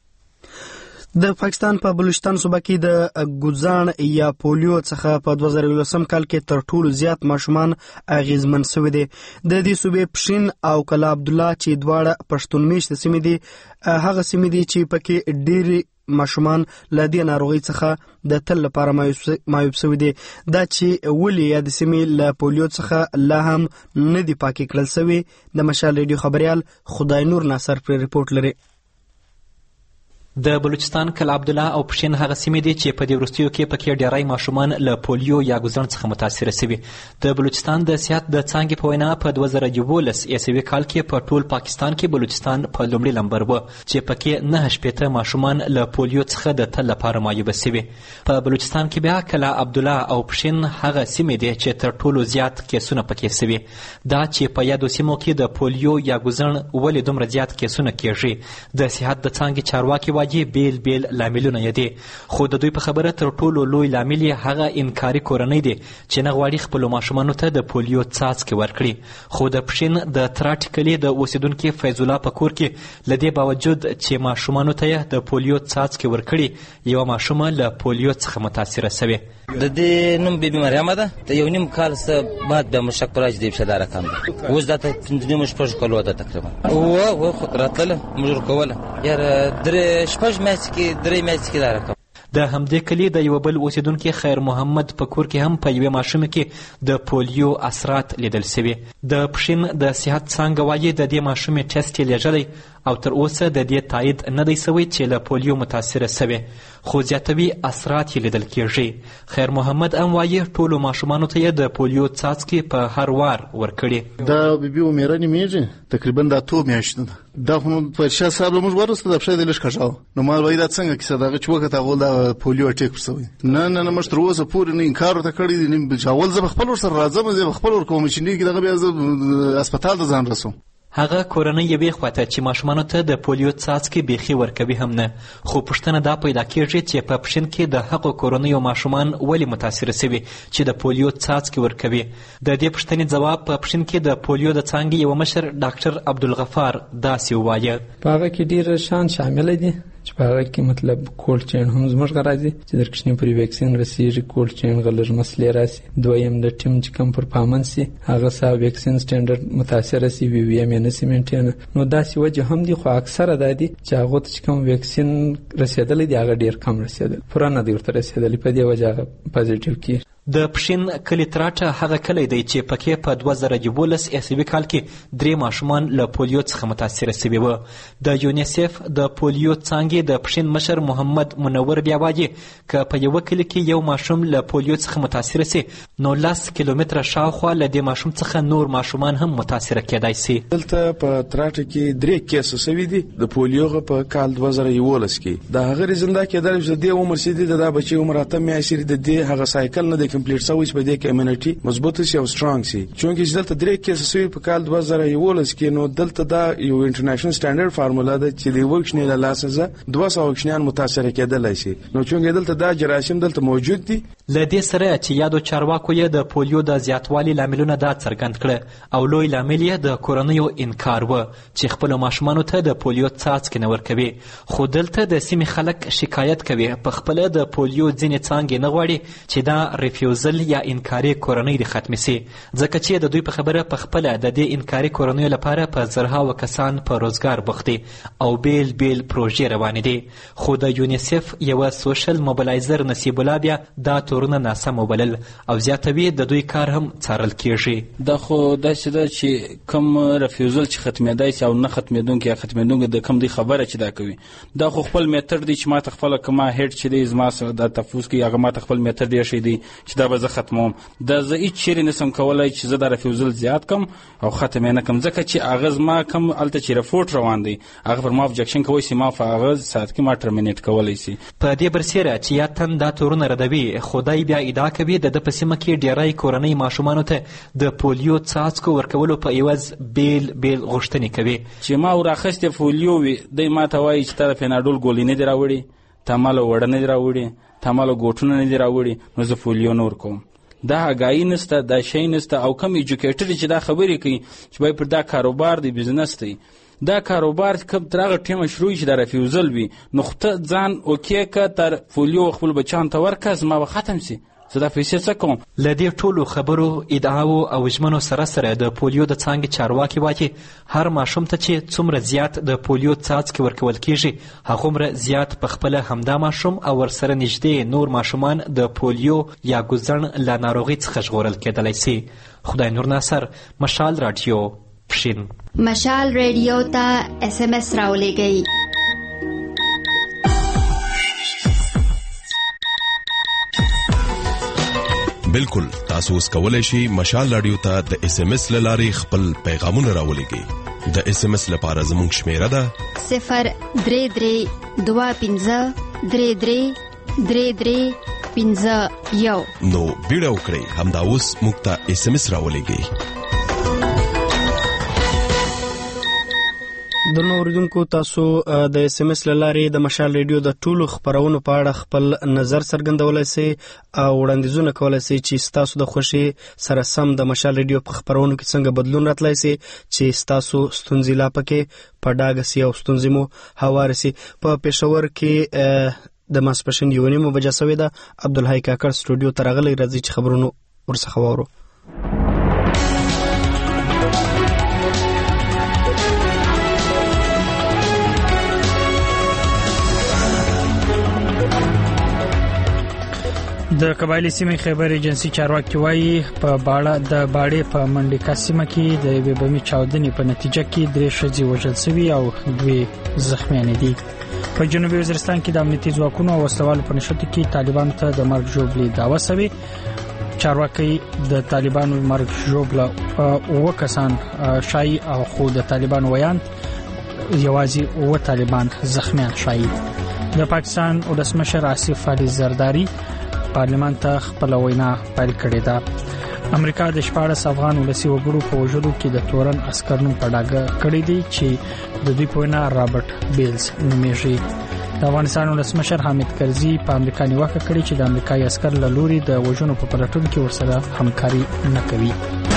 د پاکستان په بلوچستان صوبه کې د ګوزان یا پولیو څخه په 2013 کال کې تر ټولو زیات ماشومان اغیزمن شوي دي. د دې صوبې پښین او کلا عبدالله چې دواړه پښتون میشته سیمې دي هغه سیمې دي چې پکې ډېری ماشومان له دې ناروغۍ څخه د تل لپاره معیوب شوي دي. دا چې ولې د سیمې له پولیو څخه لا هم نه دي پاکې کړل شوي د مشال ریډیو خبريال خدای نور ناصر پر رپورټ لري. د بلوچستان کل عبدالله او پښین هغه سیمې دي چې په دې وروستیو کې پکې ډیری ماشومان له پولیو یا ګوزڼ څخه متاثره شوي. د بلوچستان د صحت د څانګې په وینا په 2011 عیسوي کال کې په ټول پاکستان کې بلوچستان په لومړي نمبر و چې پکې 9 ماشومان له پولیو څخه د تل لپاره معیوب شوي. په بلوچستان کې بیا کلا عبدالله او پښین هغه سیمې دي چې تر ټولو زیات کیسونه پکې شوي. دا چې په یادو سیمو کې د پولیو یا ګوزڼ ولې دومره زیات کیسونه کیږي، د صحت د څانګې چارواکي وايي بیل لاملونه یې دي، خو د دوی په خبره تر ټولو لوی لامل یې هغه انکاري کورنۍ دي چې نه غواړي خپلو ماشومانو ته د پولیو څاڅکي ورکړي. خو د پښین د تراټ کلي د اوسیدونکي فیض الله په کور کې له دې باوجود چې ماشومانو ته یې د پولیو څاڅکي ورکړي، یوه ماشومه له پولیو څخه متاثره شوې. د دې نوم بیبي مریم ده. د یو نیم کال څخه بعد به مشک پراج دی شدا رقم ده. اوس دا ته نیم شپږ کالو ده تقریبا. او خو راتله مجور کوله یار درې شپږ میاشتې کې درې میاشتې کې دا رقم. د همدې کلي د یو بل اوسیدونکي خیر محمد په کور کې هم په یوې ماشومه کې د پولیو اثرات لیدل شوي. د پښین د صحت څانګه وایي د دې ماشومې ټیسټ یې لیږلی او تر اوسه د دې تایید نه دی سوی چې له پولیو متاثره سوې، خو زیاتوي اثرات یې لیدل کیږي. خیر محمد هم وایي ټولو ماشومانو ته یې د پولیو څاڅکي په هر وار ورکړي. دا بیبي عمیره نومیږي، تقریبا دا 2 میاشتې ده. دا خو نو په شاه صاحب له موږ ورسته د پښې د لږ کښاو نو ما وایي دا څنګه کیسه دغه چې وخت هغه د پولیو اټیک پرسوي. نه موږ تر اوسه پورې نه انکار ورته کړی دی. نه اول زه خپل ورسره راځم، زه خپل ورکوم چې نه دغه بیا زه هسپتال ته ځان رسوم. هغه کورنۍ یوې خواته چې ماشومانو ته د پولیو څاڅکي بیخي ورکوي هم نه، خو پوښتنه دا پیدا کېږي چې په پښین کې د هغو کورنیو ماشومان ولې متاثره شوي چې د پولیو څاڅکي ورکوي. د دې پوښتنې ځواب په پښین کې د پولیو د څانګې یو مشر ډاکټر عبدالغفار داسې ووایه. په هغه کې ډېر شیان شامل دي چې په هغه کې مطلب کولډ چین هم زموږ راځي چې د کښنې پرې ویکسین رسیږي، کولډ چین غلر مسلې راسي. دویم د ټیم چې کم پرفارمنس سي هغه سا ویکسین سټانډرډ متاثر سي، وی وی ام نه سي مینټین. نو داسې وجه هم دي، خو اکثره دا دي چې هغه ته چې کوم ویکسین رسیدلې دي هغه ډیر کم رسیدل، پوره نه دی ورته رسیدلې. په دې وجه هغه پازیټیو کی. د پښین کلي تراټه هغه کلی دی چې پکې په 2011 عیسوي کال کې 3 ماشومان له پولیو څخه متاثره شوي وو. د یونیسف د پولیو څانګې د پښین مشر محمد منور بیا وایي که په یوه کلي کې یو ماشوم له پولیو څخه متاثره سي نو 10 کیلومتره شاوخوا له دې ماشوم څخه نور ماشومان هم متاثره کېدای سي. دلته په تراټه کې 3 کیسه شوي دي د پولیو په کال 2011 کې. د هغه زنده کېدل چې د عمر سي دي د بچي عمر اته میاشتې د دې هغه سایکل نه کمپلیټ شوی چې په دې کې امینټي مضبوط شي او سترونګ شي. چونکه دلته 3 کیسه شوي په کال 2011 کې نو دلته دا یو انټرنیشنل سټانډرډ فارمولا ده چې د وکشنې له لاسه 200 وکشنیان متاثر کېدلای شي. نو چونکه دلته دا جراثیم دلته موجود دي. له دې سره چې یادو چارواکو یې د پولیو د زیاتوالي لاملونه دا څرګند کړه او لوی لامل یې د کورنیو انکار و چې خپل ماشومانو ته د پولیو څاڅکي نه ورکوي. خو دلته د سیمې خلک شکایت کوي په خپل د پولیو ځینې څانګې نه غواړي چې دا ریفیوزل یا انکاري کورنۍ د ختم سي، ځکه چې د دوی په خبره په خپل د دې انکاري کورنیو لپاره په زرهاوو کسان په روزګار بوختي او بیل پروژې روانې دي. خو د یونیسف یو سوشل موبلایزر نصیب الله بیا دا تورونه ناسم وبلل او زیاتوي د دوی کار هم څارل کیږي. دا خو داسې ده چې کم ریفیوزل چې ختمېدای شي او نه ختمېدونکي یا ختمېدونکي د کم دی خبره چې دا کوي. دا خو خپل میتر دی چې ما ته خپل کما هډ چې دی زما سره د تفوس کې هغه ما ته خپل میتر دی شي دی چې دا به زه ختموم. دا زه هیڅ چیرې نسم کولای چې زه دا ریفیوزل زیات کم او ختم نه کم، ځکه چې هغه زما کم الته چې رپورټ روان دی هغه پر ما ابجکشن کوي چې ما هغه ساعت کې ما ټرمینیټ کولای شي. په دې برسېره چې یا تن دا تورونه ردوي، خدای بیا ادعا کوي د په سیمه کې ډیری کورنۍ ماشومانو ته د پولیو څاڅکو ورکولو په عوض بیل غوښتنې کوي. چې ما ورخصته پولیو وي دی ما ته وایي چې تا د پیناډول ګولې نه دی راوړي، تا مال وړه نه دی راوړي، تا مال ګوټونه نه دی راوړي، نو زه پولیو نور کوم. دا هغای نسته، دا شی نسته او کم ایجوکیټر چې دا خبرې کوي چې باید پر دا کاروبار دی بزنس دی. دا کاروبار کم ترغه ټیم شروع شي د ریفیوزل وي نو خته ځان اوکې ک تر پولیو خپل بچان ته ورکز ما به ختم سي. زه پیسې څه کوم؟ له دې ټولو خبرو ادعاو او ژمنو سره د پولیو د څانګې چارواکي وایي هر ماشوم ته چې څومره زیات د پولیو څاڅکي ورکول کیږي هغومره زیات په خپله همدا ماشوم او ورسره نږدې نور ماشومان د پولیو یا ګوزڼ له ناروغۍ څخه ژغورل کېدلی سي. خدای نور ناصر، مشال راډیو، پښین. مشال ریډیو ته SMS راولېږئ. بالکل تاسو اوس کولای شئ مشال رادیو ته د اس ام اس لارې خپل پیغامونه راولېږئ. د اس ام اس لپاره زموږ شمیره ده 03323333351. نو بیړه وکړئ همدا اوس موږ ته اس ام اس راولېږئ. د نوردونکو تاسو د اس ام اس لارې د مشال ریډیو د ټولو خبرونو په اړه خپل نظر څرګندولای شئ او وړاندیزونه کولای شئ چې تاسو د خوښي سره سم د مشال ریډیو په خبرونو کې څنګه بدلون راتلای شي چې تاسو ستونزې لا پکې په ډاګه سي او ستونزې مو هوار سي. په پېښور کې د ماسپښین 9:30 بجې شوې ده. عبدالحی کاکړ سټوډیو ته راغلی، راځي چې خبرونه ورڅخه واورو. د قبایلی سیمې خیبر ایجنسی چارواکي وایي په باړې په منډیکا سیمه کې د یوې بمي چاودنې په نتیجه کې 3 ښځې وژل شوي او 2 زخمیان دي. په جنوبي وزیرستان کې د امنیتي ځواکونو او وسلوالو په نشته کې طالبانو ته د مرګ ژوبلې دعوه شوې. چارواکي د طالبانو مرګ ژوبله 9 کسان شایي او خو د طالبانو ویان یوازې 9 طالبان زخمیان شایي. د پاکستان ولسمشر آصف علي زرداری پارلمان ته خپل وینا پیل کړې ده. امریکا د 14 افغان ولسی وګړو په وژلو کې د تورن عسکرونو په ډاګه کړې دي چې د دوی په وینا رابرټ بیلز نومیږي. د افغانستان ولسمشر حامد کرزي په امریکا نیوکه کړې چې د امریکایي عسکر له لوري د وژنو په پلټون کې ورسره همکاري نه کوي.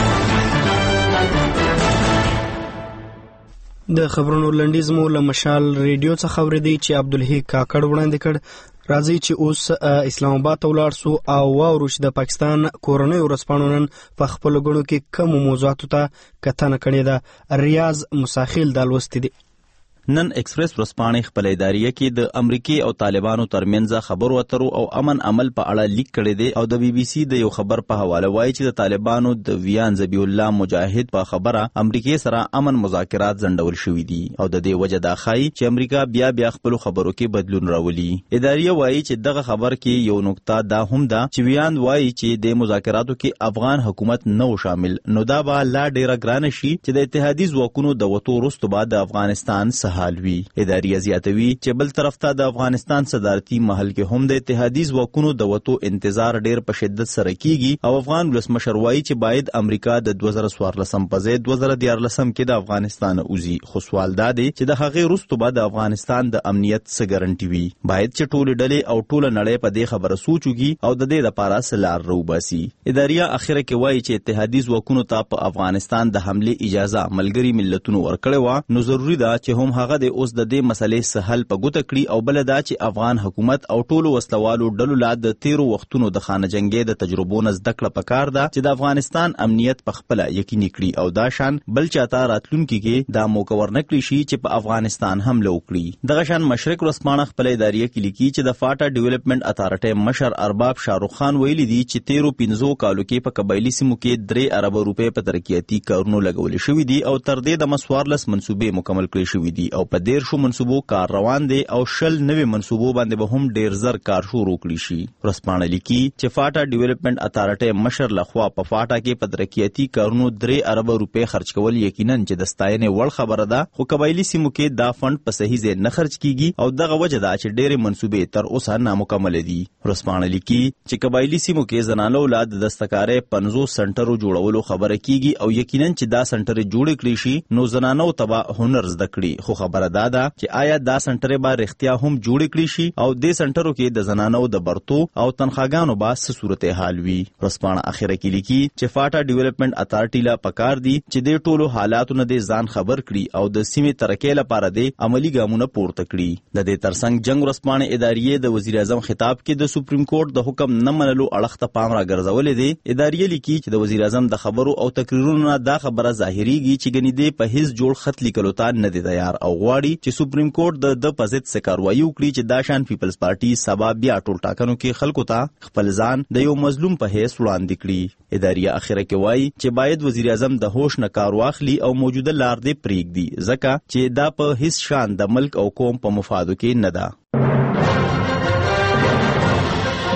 د خبرونو لنډیز مو له مشال ریډیو څخه اوریدي چې عبدالحی کاکړ وړاندې کړ. راځي چې اوس اسلام آباد ته ولاړ سو او واورو چې د پاکستان کورنۍ ورځپاڼو نن په خپل غړو کې کوم موضوعاتو ته کتنه کړې ده. ریاض مساخیل د لوستي دي. نن ایکسپریس ورځپاڼې خپل اداریه کې د امریکای او طالبانو ترمنځ خبرو اترو او امن عمل په اړه لیک کړی دی او د بي بي سي د یو خبر په حواله وایي چې د طالبانو د ویان ذبیح الله مجاهد په خبره امریکای سره امن مذاکرات ځنډول شوې دي او د دې وجه دا ښایي چې امریکا بیا خپل خبرو کې بدلون راولي. اداریه وایي چې دغه خبر کې یو نقطه دا هم ده چې ویان وایي چې د مذاکراتو کې افغان حکومت نه شامل، نو دا به لا ډیره ګرانه شي چې د اتحادیې ځواکونو د وټو وروسته بعد د افغانستان حال وی. اداریه زیاتوي چې بل طرف ته د افغانستان صدارتي محل کې هم د اتحادیې ځواکونو د وټو انتظار ډیر په شدت سره کیږي او افغان ولسمشر وایي چې باید امریکا د 2014 په ځای 2014 کې د افغانستان اوزي. خو سوال دا دی چې د هغې وروسته بعد د افغانستان د امنیت څه ګارنټي وي. باید چې ټول ډلې او ټول نړۍ په دې خبره سوچ وکړي او د دې لپاره سلار روباسي. اداریه اخره کې وایي چې اتحادیې ځواکونو ته په افغانستان د حمله اجازه ملګری ملتونو ورکړې و، نو ضروری ده چې هم هغه د اوس د دې مسلې سهل په ګوته کړي او بل دا چې افغان حکومت او ټولو وسلوالو ډلو لا د 13 وختونو د خانه جنگي د تجربو نه زده کړه پکار ده چې د افغانستان امنیت په خپل یقیني کړي او دا شان بل چاته راتلونکي کې دا موقع ورنکړي شي چې په افغانستان حمله وکړي. دغه شان مشرق ورځپاڼه خپل اداریه کې لیکي چې د فاټا ډیولپمنٹ اتارټي مشر ارباب شاروخ خان ویلي دي چې 13 کالو کې په قبایلی سیمو کې 3 ارب روپے په ترقیاتي کارونو لګول شوې دي او تر دې د مسوارلس منصوبې مکمل کړي شوې دي او په 13 منصوبو کار روان دي او 10 نوې منصوبو باندې به هم ډیر زر کار شروع کړي شي. ورځپاڼه لیکي چې فاټا ډیولپمنٹ اتارټي مشر لخوا په فاټا کې په ترقیاتي کارونو 3 ارب روپے خرج کول یقینا چې د ستاینې وړ خبره ده، خو قبایلی سیمو کې دا فند په صحیح ځای نه خرج کیږي او دغه وجه ده چې ډېرې منصوبې تر اوسه نامکمل دي. ورځپاڼه لیکي چې قبایلی سیمو کې زنانو اولاد د دستکارۍ 50 سنټرو جوړولو خبره کیږي او یقینا چې دا سنټر جوړ کړي شي نو زنانو تبا هنر زده کړي، خو خبره ده چې آیا دا سنټر به رښتیا هم جوړ کړي شي او د سنټرو کې د زنانو د برتو او تنخواګانو به څه صورتحال وي. ورځپاڼه اخره کې لیکي چې فاټا ډیولپمنٹ اتارټي لا پکار دي چې د ټولو حالاتو نه د ځان خبر کړي او د سیمې ترقۍ لپاره د عملی ګامونه پورته کړي. د دې ترڅنګ جنگ ورځپاڼه اداریه د وزیر اعظم خطاب کې د سپریم کورټ د حکم نه منلو اړخ ته پام راګرځولې دي. اداریه لیکي چې د وزیر اعظم د خبرو او تقریرونو نه دا خبره ظاهريږي چې ګنې دې په هیڅ جوړ خط لیکلو ته نه دی تیار او غواړي چې سپریم کورټ د پزید څخه کاروایی وکړي چې دا شان پیپلز پارټي سبا بیا ټول ټاکنو کې خلکو ته خپل ځان د یو مظلوم په حیث وړاندې کړي. اداریه اخره کې وایي چې باید وزیر اعظم د هوش نه کار واخلي او موجوده لار دې پرېږدي ځکه چې دا په هیڅ شان د ملک او قوم په مفادو کې نه ده.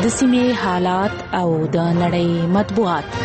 د سیمې حالات او د نړۍ مطبوعات.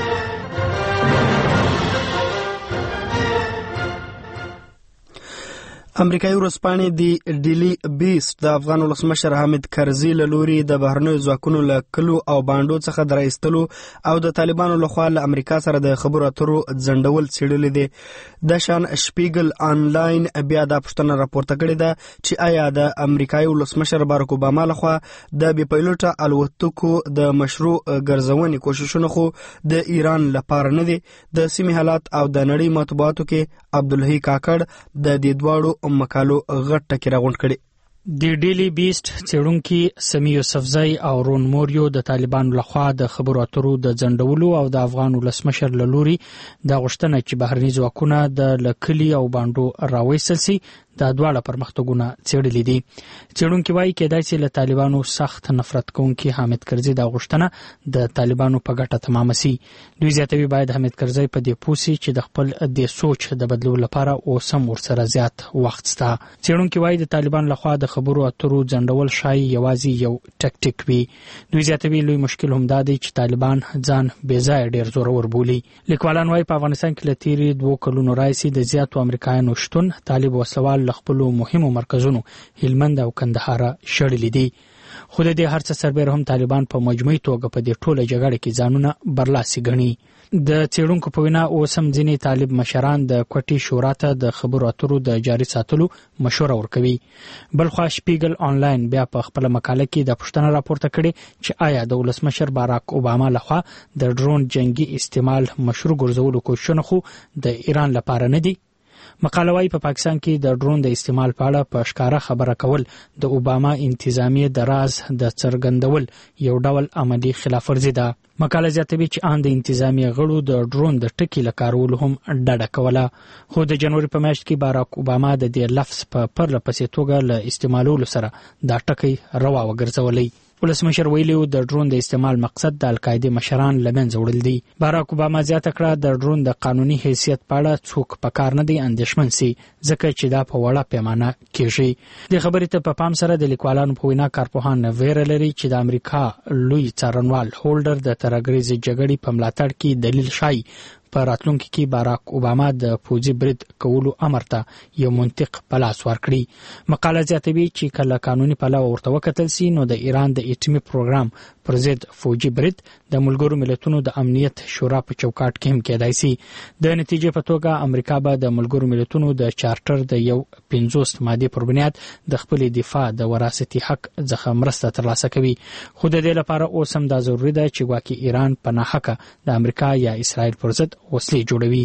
امریکایي ورځپاڼې د ډیلی بیسټ د افغان ولسمشر حامد کرزي له لوري د بهرنیو ځواکونو له کلو او بانډو څخه د راایستلو او د طالبانو لخوا له امریکا سره د خبرو اترو ځنډول څېړلي دي. د شان شپیګل آنلاین بیا دا پوښتنه راپورته کړې ده چې آیا د امریکایي ولسمشر باراک اوباما لخوا د بې پیلوټه الوتکو د مشروع ګرځونې کوششونه خو د ایران لپاره نه دي. د سیمې حالات او د نړۍ مطبوعاتو کې عبدالحی کاکړ د دې دواړو مقالو غټ ټکی راغونډ کړي. د ډیلی بیسټ څېړونکي سمی یوسفزی او رون موریو د طالبانو لخوا د خبرو اترو د ځنډولو او د افغان ولسمشر له لوري د غوښتنه چې بهرني ځواکونه د لکلي او بانډو راوېستل سي دا دواړه پرمختګونه څېړلي دي. څېړونکي وایي کېدای سي له طالبانو سخت نفرت کوونکي حامد کرزي دا غوښتنه د طالبانو په ګټه تمامه سي. دوی زیاتوي باید حامد کرزي په دې پوه سي چې د خپل د سوچ د بدلولو لپاره اوس هم ورسره زیات وخت شته. څېړونکي وایي د طالبانو لخوا د خبرو اترو ځنډول شایي یوازې یو ټکټیک وي. دوی زیاتوي لوی مشکل هم دا دی چې طالبان ځان بې ځایه ډېر زورور بولي. لیکوالان وایي په افغانستان کې له تېرې 2 کلونو راهیسې د زیاتو امریکایانو شتون طالب وسلوال له خپلو مهمو مرکزونو هلمند او کندهار شړلي دي. خو د دې هر څه سربېره هم طالبان په مجموعي توګه په دې ټوله جګړه کې ځانونه برلاسي ګڼي. د څېړونکو په وینا اوس هم ځینې طالب مشران د کوټې شورا ته د خبرو اترو د جاري ساتلو مشوره ورکوي. بلخوا شپیګل آنلاین بیا په خپله مقاله کې د پوښتنه راپورته کړې چې آیا د ولسمشر باراک اوباما لخوا د ډرون جنگي استعمال مشروع ګرځولو کوښښونه خو د ایران لپاره نه دي. مقاله وايي په پاکستان کې د ډرون د استعمال په اړه په ښکاره خبره کول د اوباما انتظامیه د راز د څرګندول یو ډول عملی خلاف ورزي ده. مقاله زیاتوي چې ان د انتظامیه غړو د ډرون د ټکي له کارولو هم ډډه کوله. خو د جنوري په میاشت کې باراک اوباما د دې لفظ په پرله پسې توګه له استعمالولو سره دا ټکی روا وګرځولی. ولسمشر ویلیو د ډرون د استعمال مقصد د القاعده مشران لمنځه وړل دي. باراک اوباما زیاته کړه د ډرون د قانوني حیثیت په اړه څوک په کار نه دی اندېښمن سي ځکه چې دا په وړه پیمانه کېږي. د خبرې ته په پام سره د لیکوالانو په وینا کارپوهان ویره لري چې د امریکا لوی څارنوال هولډر د ترهګریزې جګړې په ملاتړ کې دلیل شای په راتلونکي کې باراک اوباما د پوځي برید کولو امر ته یو منطق په لاس ورکړي. مقاله زیاتوي چې کله قانوني پلوه ورته وکتل سي نو د ایران د اټومي پروګرام پر ضد فوجي برید د ملګرو ملتونو د امنیت شورا په چوکاټ کې هم کېدای سي. د نتیجې په توګه امریکا به د ملګرو ملتونو د چارټر د یو 50 ماده پر بنیاد د خپل دفاع د وراثتي حق څخه مرسته ترلاسه کوي. خو د دې لپاره اوس هم دا ضروري ده چې واکي ایران په ناحقه د امریکا یا اسرائیل پر ضد وسلې جوړوي.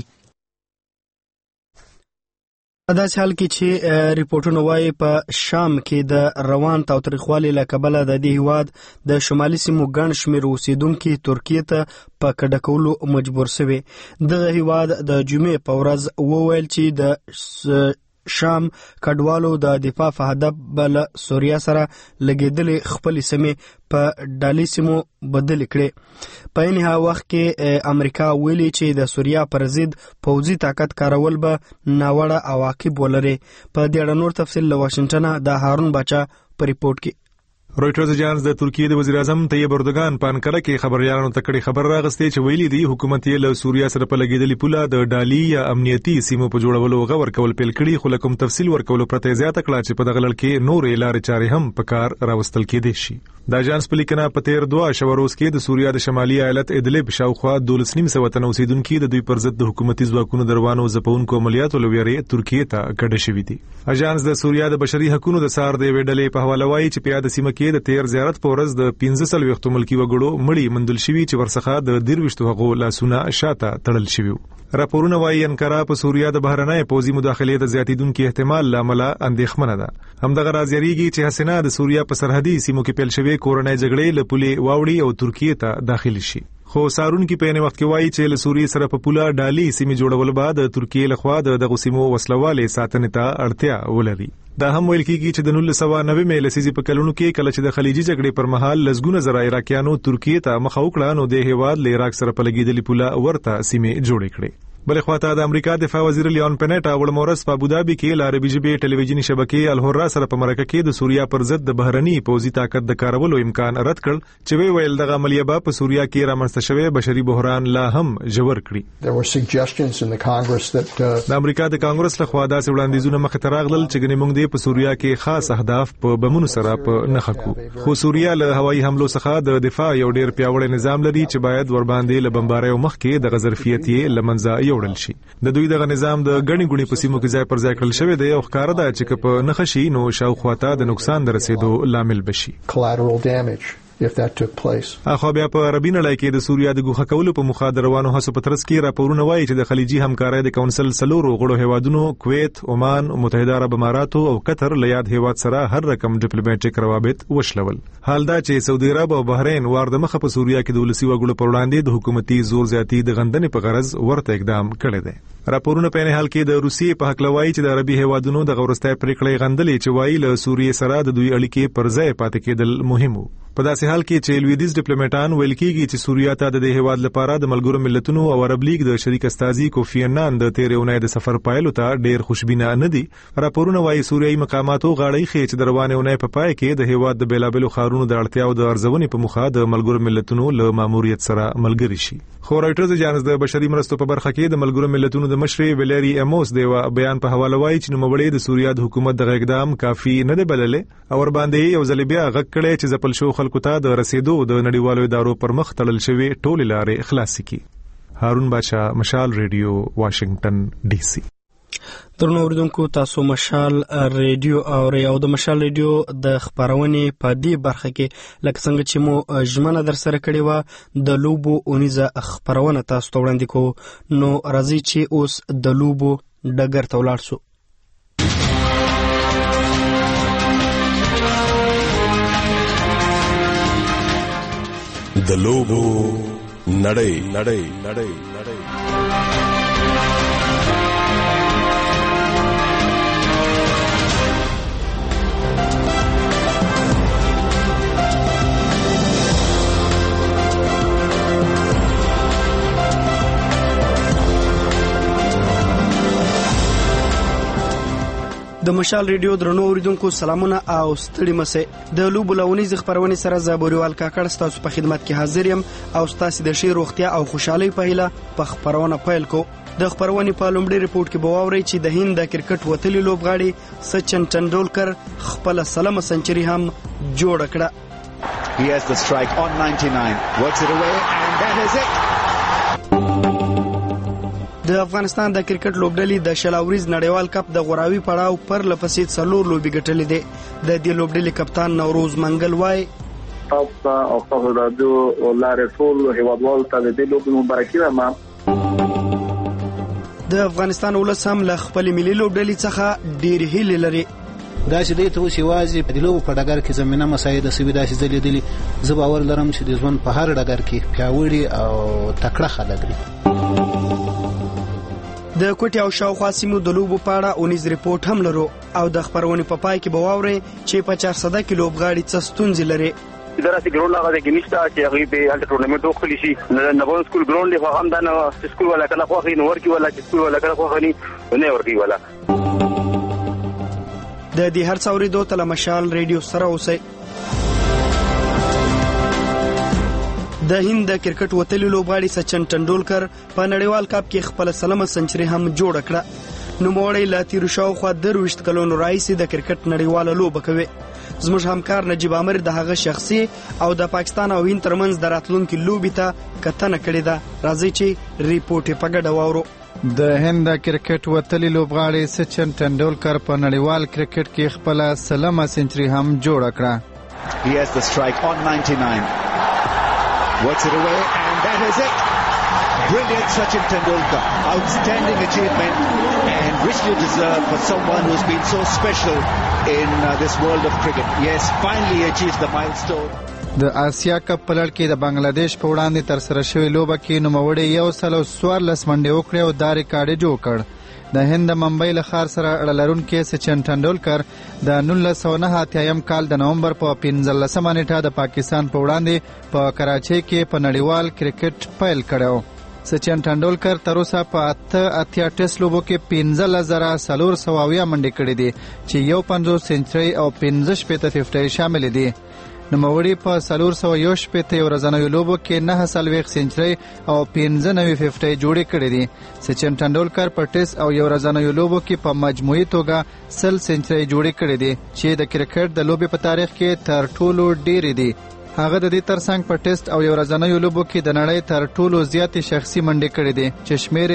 په داسې حال کې چې ریپورټونه وایي په شام کې د روان تاوتریخوالي له کبله د دې هیواد د شمالي سیمو ګڼ شمېر اوسېدونکي ترکیې ته په کډه کولو مجبور شوي. دغه هیواد د جمعې په ورځ وویل چې د شام کډوالو د دفاع په هدف بل سوریا سره لګېدلې خپلې سیمې په ډالۍ سیمو بدلې کړې. په این وخت کې امریکا ویلي چې د سوریا پر ضد پوځي طاقت کارول به ناوړه عواقب ولري. په دې اړه نور تفصیل له واشنګټن د هارون باچا په ریپورت کې. رويټرز اجانس د ترکیې د وزیر اعظم طیب اردوغان په انقره کې خبريالانو ته کړي خبر راغستې چې ویلي دی حکومت یې له سوریا سره په لګیدلې پوله د ډالي یا امنیتي سیمو په جوړولو غور کول پیل کړي. خو لکم تفصیل ورکول پرته زیاته کړه چې په دغه لړ کې نورې لارې چارې هم په کار راوستل کېدې شي. د اجانس په لیکنه په تیر 2 شوروز کې د سوریا د شمالي ایالت ادلب شاوخوا 12,900 تن اوسیدونکو د دوی پر ضد د حکومتي ځواکونو دروانو ځپونکو عملیاتو لویری ترکیې ته کډه شوې دي. اجانس د سوریا د بشري حقوقو د سار د ویډلې په حواله وایي چې په یاد سیمه کې د تیر زیارت په ورځ د 15 ملکی وګړو مړی مندل شوی چې ورڅخه د 23 هغو لاسونه شاته تړل شوی. راپورونه وایي انقره په سوریا د بهرنۍ پوځي مداخلې د زیاتیدونکو احتمال لامل اندېښمنه ده. همدغه راز یریږي چې حسینه د سوریا په سرحدي سیمو کې پیل شوی کورنۍ جګړې له پولې واوړي او ترکیې ته داخلي شي. خو سارون کې په یوه وخت کې وایي چې له سوریې سره په پوله ډالي سیمې جوړول بعد ترکیې لخوا دغه سیمو وسلوالې ساتنې ته اړتیا ولري. دا هم ویل کېږي چې د 1990 لسیزې په کلونو کې کله چې د خلیجي جګړې پر مهال لسګونه زره عراقیانو ترکیې ته مخ وکړه نو د هیواد له عراق سره په لګیدلې پوله ورته سیمې جوړې کړې. بل خواته د امریکا دفاع وزیر لیون پینیټا ولمورس په ابوظبي کې ل عربي ژبې ټلویزیونی شبکې الحرا سره په مرکه کې د سوریا پر ضد د بهرني پوځي طاقت د کارولو امکان رد کړ چې ویل دغه عملیه به په سوریا کې رامنځته شوی بشري بحران لا هم ژور کړي. د امریکا د کانګرس له خوا داسې وړاندیزونه مخې ته راغلل چې ګنې موږ دې په سوریا کې خاص اهداف په بمونو سره په نښه کړو، خو سوریا له هوایي حملو څخه د دفاع یو ډیر پیاوړی نظام لري چې باید ورباندې له بمباریو مخکې د ظرفیت یې له منځه یوړل شي. د دوی دغه نظام د غني ګونی په سیمو کې ځای پر ځای کړل شوی دی او ښکار ده چې په نخښي نو شاوخواته د نقصان درسېدو لامل بشي. اخو بیا په عربي نړۍ کې د سوریا د ګوښه کولو په مخه د روانو هڅو په ترڅ کې راپورونه وایي چې د خلیجي همکارۍ د کونسل څلورو غړو هیوادونو کویت، عمان، متحده عرب امارات او قطر له یاد هیواد سره هر رقم ډیپلوماټیک روابط وشلول. حال دا چې سعودي عرب او بحرین وار د مخه په سوریا کې د ولسی وګړو پر وړاندې د حکومتي زور زیاتی د غندنې په غرض ورته اقدام کړی دی. راپورونه په نه حال کې د روسیې په حق لوي چې د عربي هیوادونو د غورستای پریکړې غندلې چې وایي له سوریې سره د دوی اړیکې پر ځای پاتې کېدل مهم وو. په داسې حال کې چې لویدیز ډیپلوماټان ویل کېږي چې سوریا ته د هیواد لپاره د ملګرو ملتونو او عرب لیگ د شریک استازي کوفی عنان د تیرې اونۍ د سفر پایلو ته ډیر خوشبینه نه دي. راپورونه وایي سوریایي مقاماتو غاړی خې چې د روانې اونۍ په پای کې د هیواد د بیلابلو خارونو د اړتیاو د ارزونې په مخه د ملګرو ملتونو له ماموریت سره ملګری شي. خو رایټرز اجانس د بشري مرستو په برخه کې د ملګرو ملتونو د مشر ویلری اموس دیو بیان په حواله وایي چې نوموړی د سوریا د حکومت د اقدام کافي نه دی بللې او ور باندې یو ځل بیا غږ کړی چې ځپل شو خلکو ته د رسیدو د نړیوالو ادارو پر مخ تړل شوی ټولې لارې خلاصې کړي. هارون بادشاه، مشال ریډیو، واشنگټن ډي سي. درنو اوریدونکو، تاسو مشال ریډیو او د مشال ریډیو د خبرونې په دې برخه کې لکه څنګه چې مو ژمنه در سره کړې وه د لوبو اونیزه خبرونه تاسو ته وړاندې کوو. نو راځي چې اوس د لوبو ډګر ته ولاړ سو. د لوبو نړۍ. د مشال ریډیو درنو اوریدونکو سلامونه او ستړي مسه. د لوبو لونیز خبرونه سره زابوریوال کاکړ ستاسو په خدمت کې حاضر یم او ستاسو د شیر روغتیا او خوشحالي په هیله په خبرونه پیل کو. د خبرونه په لومړي ریپورت کې به واوري چې د هند د کرکټ وتلی لوبغاړي سچن تندولکر خپل سلامه سنچري هم جوړ کړه. He has the strike on 99, works it away and that is it. د افغانستان د کرکټ لوبډلې د شلاوريز نړیوال کپ د غوراوي پړاو پر لپسې څلور لوبي ګټلې دي. د دې لوبډلې کپتان نوروز منګل وای تاسو او تاسو راځو لارې ټول هیوادوالو ته د دې لوبې مبارکي وایم. د افغانستان ولس هم له خپل ملي لوبډلې څخه ډېر هیلې لري. دا چې د توسي وازي په لوبو په ډګر کې زمينه مساعده سوي دا چې زلیدلې زه باور لرم چې د ځوان په هر ډګر کې پیاوړي او تکړه خلک دي. د کوټي او شاوخوا سیمو د لوبو په اړه اونیز ریپورت هم لرو او د خبرونه په پای کې به واوري چې په 400 کې لوبغاړي څه ستونزې لري. دراسي ګراوند هغه کې نشته چې هغه به هلته ټورنمنت وکړي شي. نو سکول ګراوند له هم دا نو سکول ولا کله خوخي نو ورکی ولا سکول ولا کله خوخني نه ورکی ولا. د دې هر څوري دوه تل مشال ریډیو سره اوسئ. د هند د کرکټ وتلی لوبغاړي سچن تندولکر په نړیوال کپ کې خپل سلامه سنچري هم جوړ کړه. نوموړی لا تیر شاوخوا 23 کلونو راځي د کرکټ نړیواله لوبه کوي. زموږ همکار نجیب عامر د هغه شخصي او د پاکستان او هند ترمنځ د راتلونکو لوبې ته کتنه کړې ده. راځي چې ریپورت په ګډه واورو. د هند کرکټ وتلی لوبغاړي سچن تندولکر په نړیوال کرکټ کې خپل سلامه سنچري هم جوړ کړه. He has the strike on 99. Works it away and that is it. Brilliant Sachin Tendulkar. Outstanding achievement and richly deserved for someone who's been so special in this world of cricket. Yes, finally achieved the milestone. د آسیا کپ په لړ کې د بنگلاديش په وړاندې تر سره شوی لوبه کې نوموړی 114 منډې وکړې او دا ریکارډ جوړ کړ. د هند ممبئی له ښار سره اړه لرونکي سچن تندولکر د 1989 کال د نومبر په 15مه نیټه د پاکستان په وړاندې په کراچۍ کې په نړیوال کرکټ پیل کړو. سچن ټنډولکر تر اوسه په 8 ټیسټ لوبو کې 15470 منډې کړې دي چې 51 سنچري او 15 50 شامل دي. نوموړي په 411 یو ورځنیو لوبو کې 9 سنچري او 15 50 جوړې کړې دي. سچن ټنډولکر په ټیسټ او یو ورځنیو لوبو کې په مجموعي توګه 100 سنچري جوړې کړې دي چې د کرکټ د لوبې په تاریخ کې تر ټولو ډېرې دي. هغه د دې ترڅنګ په ټیسټ او یو ورځنیو لوبو کې د نړۍ تر ټولو زیاتې شخصي منډې کړې دي چې شمېر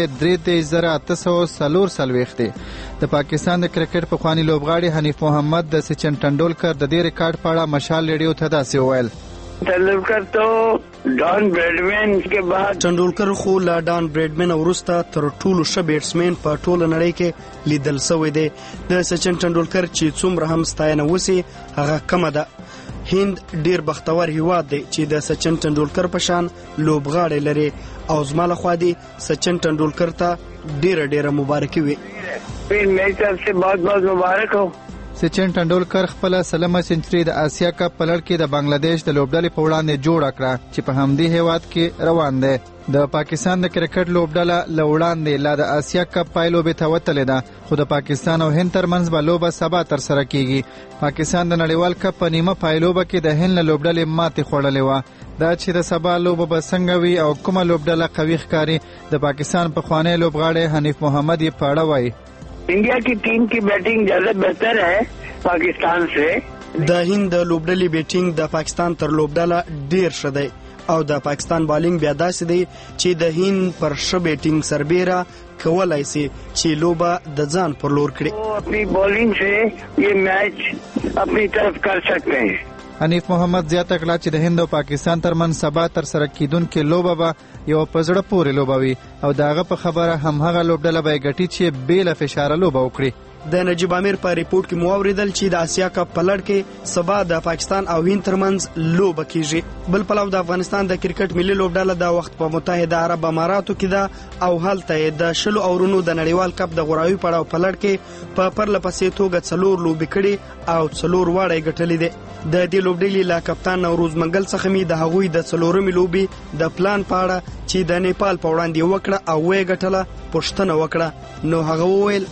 یې 3844 دی. د پاکستان د کرکټ پخوانی لوبغاړي حنیف محمد د سچن ټنډولکر د دې ریکارډ په اړه مشال ریډیو ته داسې وویل: ټنډولکر تو ډان بریډمن کې بعد ټنډولکر خو لا ډان بریډمن وروسته تر ټولو ښه بیټسمن په ټوله نړۍ کې لیدل شوی دی. د سچن ټنډولکر چې څومره هم ستاینه وسی هغه کمه ده. هند ډیر بختور هیواد دی چې د سچن ټنډولکر په شان لوبغاړي لري او زما له خوا دی سچن ټنډولکر ته ډیره مبارکي وي. پیر میچ سے बहुत مبارک ہو. سچن ټنډولکر خپل سلمه سنچري د آسیا کپ په لړ کې د بنگلاديش د لوبډلې په وړاندې جوړ کړه چې په همدې هیواد کې روان دی. د پاکستان د کرکټ لوبډله له وړاندې لا د آسیا کپ پایلوبې ته وتلې ده خو د پاکستان او هند ترمنځ به لوبه سبا ترسره کیږي. پاکستان د نړیوال کپ په نیمه پایلوبه کې د هند له لوبډلې ماتې خوړلې وه. دا چې د سبا لوبه به څنګه وي او کومه لوبډله قوي ښکاري د پاکستان پخوانی لوبغاړی حنیف محمد یې په اړه وایي: इंडिया की टीम की बैटिंग ज्यादा बेहतर है पाकिस्तान से. د هند لوبډلې بیټینګ د پاکستان تر لوبډله ډیر ښه دی او د پاکستان بالینګ بیا داسې دی چې د هند پر ښه بیټینګ سربیره کولای شي چې لوبه د ځان پر لور کړي. اپنی بالینګ سے یہ میچ اپنی طرف کر سکتے ہیں. حنیف محمد زیاته کړه چې د هند او پاکستان ترمنځ سبا ترسره کیدونکې لوبه به یو په زړه پورې لوبه وي او دغه په خبره همغه لوبډله به ګټي چې بې له فشاره لوبه وکړي. د نجیب امیر په ریپورت کې مو اوریدل چې د آسیا کپ په لړ کې سبا د پاکستان او هند ترمنځ لوبه کیږي. بل پلو د افغانستان د کرکټ ملي لوبډله د وخت په متحده عرب اماراتو کې ده او هلته د شلو اورونو د نړیوال کپ د غوراوي پړاو په لړ کې په پرله پسې توګه 4 لوبې کړي او 4 واړې ګټلې دي. د دې لوبډلې لا کپتان نوروز منګل څخه می د هغوی د 4مې لوبې د پلان په اړه چې د نیپال په وړاندې وکړه او وې ګټله پښتنه وکړه. نو هغه وویل: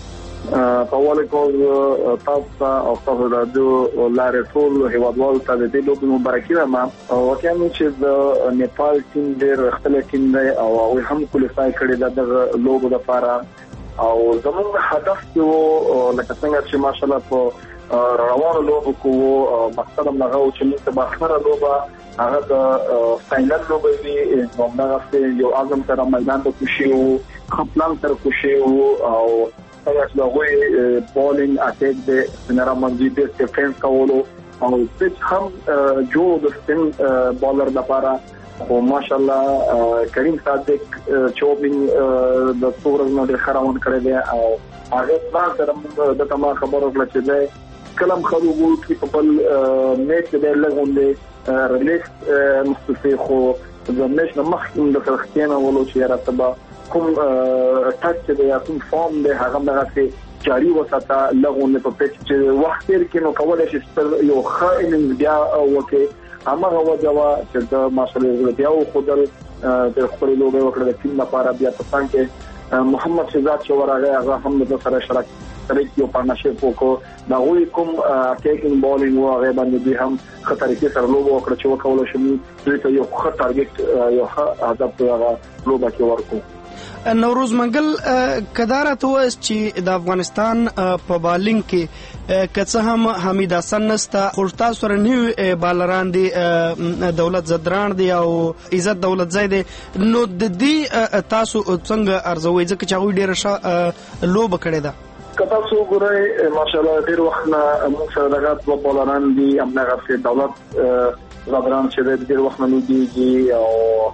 فوالکو تاسو او تاسو د لارې ټول هیوادوالو ته د دې لوبې مبارکي وایم. واقعا چې د نیپال ټیم ډېر خپل ټیم دی او هغه هم کوالیفای کړی د لوبو لپاره او زموږ هدف یو لکه څنګه چې ماشاءالله په روانو لوبو کوو مقصد هم هغه چې موږ ته باخره لوبه هغه د فاینل لوبه وي نو موږ یو اعظم سره میدان ته کوشي او خپلان سره کوشي او څنګه لوي بالینګ اٹیک د سنرا منځي د ډیفنس کولو او پچ هم جوړ د سپین بالر لپاره او ماشاءالله کریم صادق چوبین د څورنه د خراون کړی دی او هغه ځان سره د تمام خبرو کړل چې کلم خلوګو کې په بل میچ د لغونډه ریلیکس مستفي خو د میچ نه مخکې د فرختینه ولو چې راتبه کوم ټاچ دی کوم فارم دی هغه مغه جاری وساته لغونډه په پیچ چې وخت کې نو کولای شي یو خائن بیا وکي هغه وجوا چې د ماشالله بیا خودل د خپل لوبه وکړه د ټیم لپاره بیا په څنګه کې محمد شهزاد چې ورغه هغه هم د سره شرکت یو پارتنرشپ وکړو دا وی کوم ټیکینګ بالینګ او هغه باندې هم خطر کې سره لوبه وکړه چې وکول شي دوی ته یو ښه ټارګټ یو ښه هدف هغه لوبه کې ورکو. نوروز منګل کدارته و چې د افغانستان په بالینګ کې کڅه هم حمید حسن نستا خورتا سره نیو بالران دي دولت زدران دي او عزت دولت زید نو د دې تاسو څنګه ارزوي ځکه چې هغه ډیر لوبه کړې ده. کله څو ګورئ ماشاءالله ډیر وخت نه موږ سره دغه بالران دي امنه غفله دولت زدران چې ډیر وخت نه دیږي او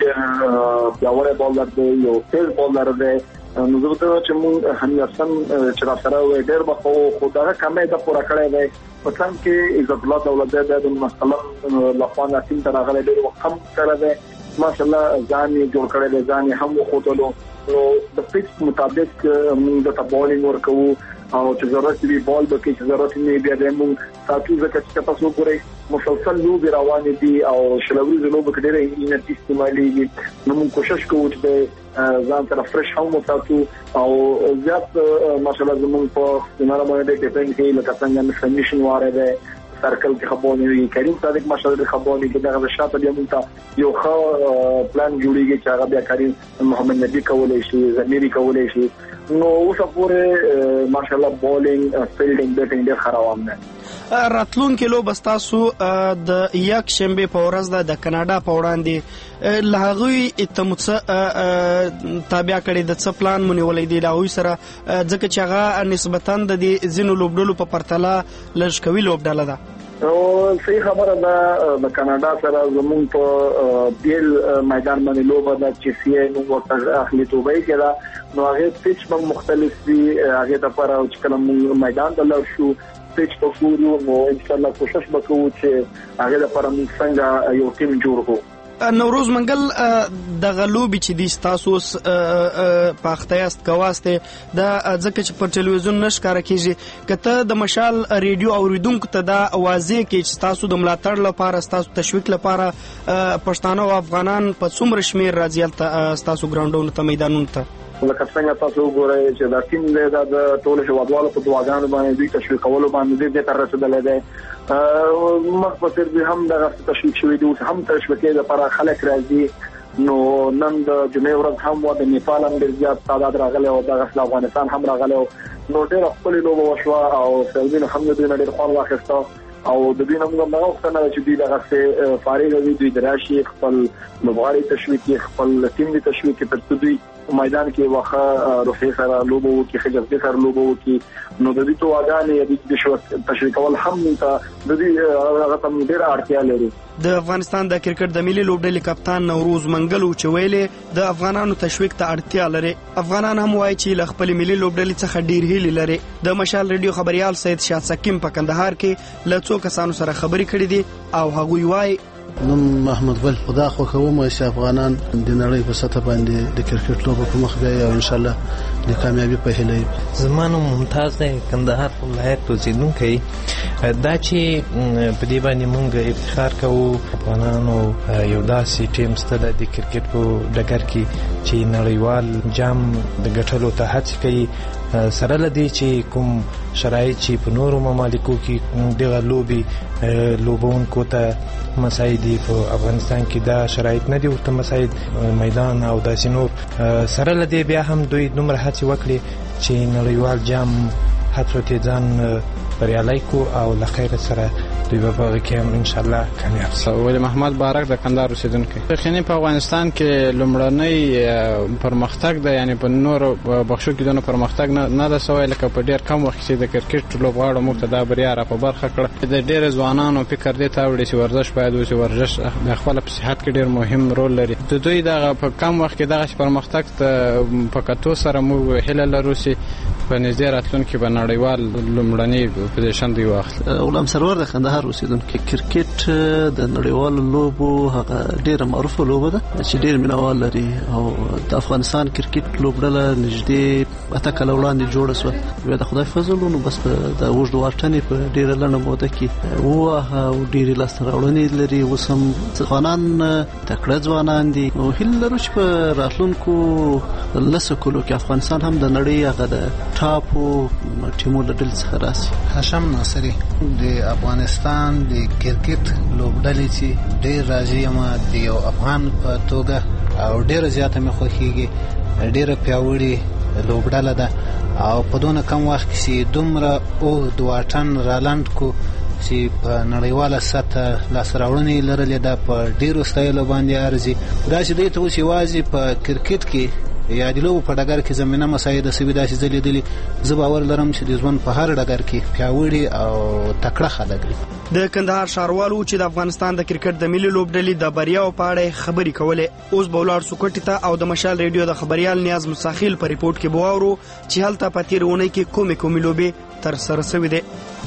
پیاوړی بالر دی یو تیز بالر دی نو زه ته چې موږ همیشن چې را سره وې ډېر به خو دا کمې د پوره کړې دی په څنګه کې عزت الله دولت د مثلا لخوانه ټیم ته راغلی ډېر وخت کم سره دی ماشاءالله ځان یې جوړ کړی دی ځان یې هم وخوتلو نو د پیچ مطابق موږ د بالینګ ورکوو او چې ضرورت وي بال به کې ضرورت نه بیا د موږ ساتو ځکه چې تاسو ګورئ مسلسل لوبې روانې دي او شلوري لوبې کې ډېرې انرژي استعمالېږي نو موږ کوشش کوو چې ځان سره فرش هم وساتو او زیات ماشاءالله زموږ په سیناره باندې ډیپند کوي لکه څنګه سبمیشن واره ده سرکل کې خبرونه وي کریم صادق ماشاءالله خبرونه کې دغه شاته بیا موږ یو ښه پلان جوړیږي چې هغه بیا کریم محمد نبی کولای شي زميري کولای شي نو اوس پورې ماشاءالله بولینګ فیلډینګ بیټینګ ډېر خراب نه راتلونکي لوب تاسو د یک شنبه په ورځ د کاناډا په وړاندې لهغوی اتموڅ تابع کړي د څه پلان مونږولې دي لاوي سره ځکه چې هغه نسبتاً د زینو لوبډلو په پرتله لږ لوبډله ده او صحیح خبره ده د کاناډا سره زموږ په بیل میدان باندې لوبه ده چې سی نو ورته اخلي توبې کړه نو هغه پیچ په مختلف دي هغه د پر او چې کلم میدان د لور شو پیچ په ګورو نو ان شاء الله کوشش وکړو چې هغه د پر موږ څنګه یو ټیم جوړ کړو نوروز منګل د غلوبي چې د تاسو په اختیاست کواسته د ځکه چې په ټلویزیون نشکاره کیږي کته د مشال ریډیو اوریدونکو ته دا واضح کې چې تاسو د ملاتړ لپاره تاسو تشویق لپاره پښتانه او افغانان په څومره شمیر راځي تاسو ګراوندونو ته میدانونو ته لکه څنګه تاسو وګورئ چې دا ټیم د ټول هیوادوالو په دعاګانو باندې دوی تشویق کولو باندې دې تر رسیدلې ده مختصر به هم د تشویق شوی دی هم تشویق لپاره خلک راځي نو نن د جمعې ورځ هم و د نیپال هم ډېر زیات تعداد راغلی او د افغانستان هم راغلی نو ډېر خپل لوبه وشوه او سعودي هم د دوی ډېر خوند واخیسته او د دې نوم نه وختنه چې دوی دغه فارغ دي دوی دراشي خپل لوبغاړي تشویق خپل ټیم دي تشویق تر دوی میدان کې واخه روحي سره لوبو کې خجرتي سره لوبو کې نو د دې توګه د شو تشویق کول هم ته د دې هغه تم ډیر اړتیا لري د افغانستان د کرکټ د ملي لوبډلې کپتان نوروز منګل چې ویلې د افغانانو تشویق ته اړتیا لري افغانان هم وایي چې ل خپل ملي لوبډلې څخه ډیر هیلې لري د مشال ریډیو خبريال سید شاه سکیم په کندهار کې له څو کسانو سره خبرې کړې دي او هغوی وایي نوم محمد بل خدا خو کوم چې افغانان د نړۍ په سطح باندې د کرکټ لوبه په مخ بیا او ان شاء الله د کامیابی په هیله زمانو ممتاز دی کندهار ولایت اوسیدونکی دا چې په دې باندې مونږ افتخار کوو افغانانو یو داسې ټیم ستله د کرکټ په ډګر کې چې نړیوال جام د ګټلو ته هڅه کوي سره لدی چې کوم شرایط چې په نورو ممالکو کې دغه لوبونکو ته مساعد دي په افغانستان کې دا شرایط نه دي ورته مساعد میدان او داسې نور سره لدی بیا هم دوی دومره هڅه وکړي چې نړیوال جام هڅو ځان بریالي کو او لخیر سره دوی به په کې هم ان شاء الله کامیاب شي. ولی محمد بارک د کندهار اوسیدونکی خنی په افغانستان کې لومړنی پرمختګ ده یعنی په نور بخشو کې دنه پرمختګ نه ده سوای لکه په ډیر کم وخت کې د کرکټ لوبغاړو مبتدا بریا را په برخه کړ د ډیر ځوانانو فکر دی ته وړي چې ورزش باید وشي ورزش د خپل په صحت کې ډیر مهم رول لري د دوی د په کم وخت کې دغه پرمختګ ته په کتو سره مو هله لرو چې په نظر اتلونکو په نړیوال لومړنی پوزیشن دی واخل غلام سرور د کندهار اوسیدونکو کرکټ د نړیوال لوبو هغه ډیره معروفه لوبه ده چې ډیر مینوال لري او د افغانستان کرکټ لوبډله نږدې اته کال وړاندې جوړه شو بیا د خدای فضل نو بس د وژد واټنې په ډیره لنډه موده کې وه او ډیره لاسته راوړنې لري اوس هم ځوانان تکړه ځوانان دي او هیله لرو چې په راتلونکو لسو کلو کې افغانستان هم د نړۍ هغه د ټاپو ټیمو له ډلې څخه راشي. هاشم ناصری د افغانستان د کرکټ لوبډلې چې ډېر راځي یم د یو افغان په توګه او ډېره زیاته مې خوښېږي ډېره پیاوړې لوبډله ده او په دونه کم وخت کې چې دومره اوږد واټن رالنډ کو چې په نړیواله سطح لاسته راوړنې لرلې ده په ډېرو ستایلو باندې ارزي دا چې دوی ته اوس یوازې په کرکټ کې یا د لوبو په ډګر کې زمینه مساعده سوي داسې ځلېدلي زه باور لرم چې د ژوند په هر ډګر کې پیاوړي او تکړه خلک دي. د کندهار ښاروالو چې د افغانستان د کرکټ د ملي لوبډلې د بریاو په اړه خبرې کولې اوس به ولاړ سوکټي ته او د مشال ریډیو د خبريال نیاز مساخیل په ریپورت کې بواورو چې هلته په تیر اونۍ کې کومې لوبې تر سره شوې دي.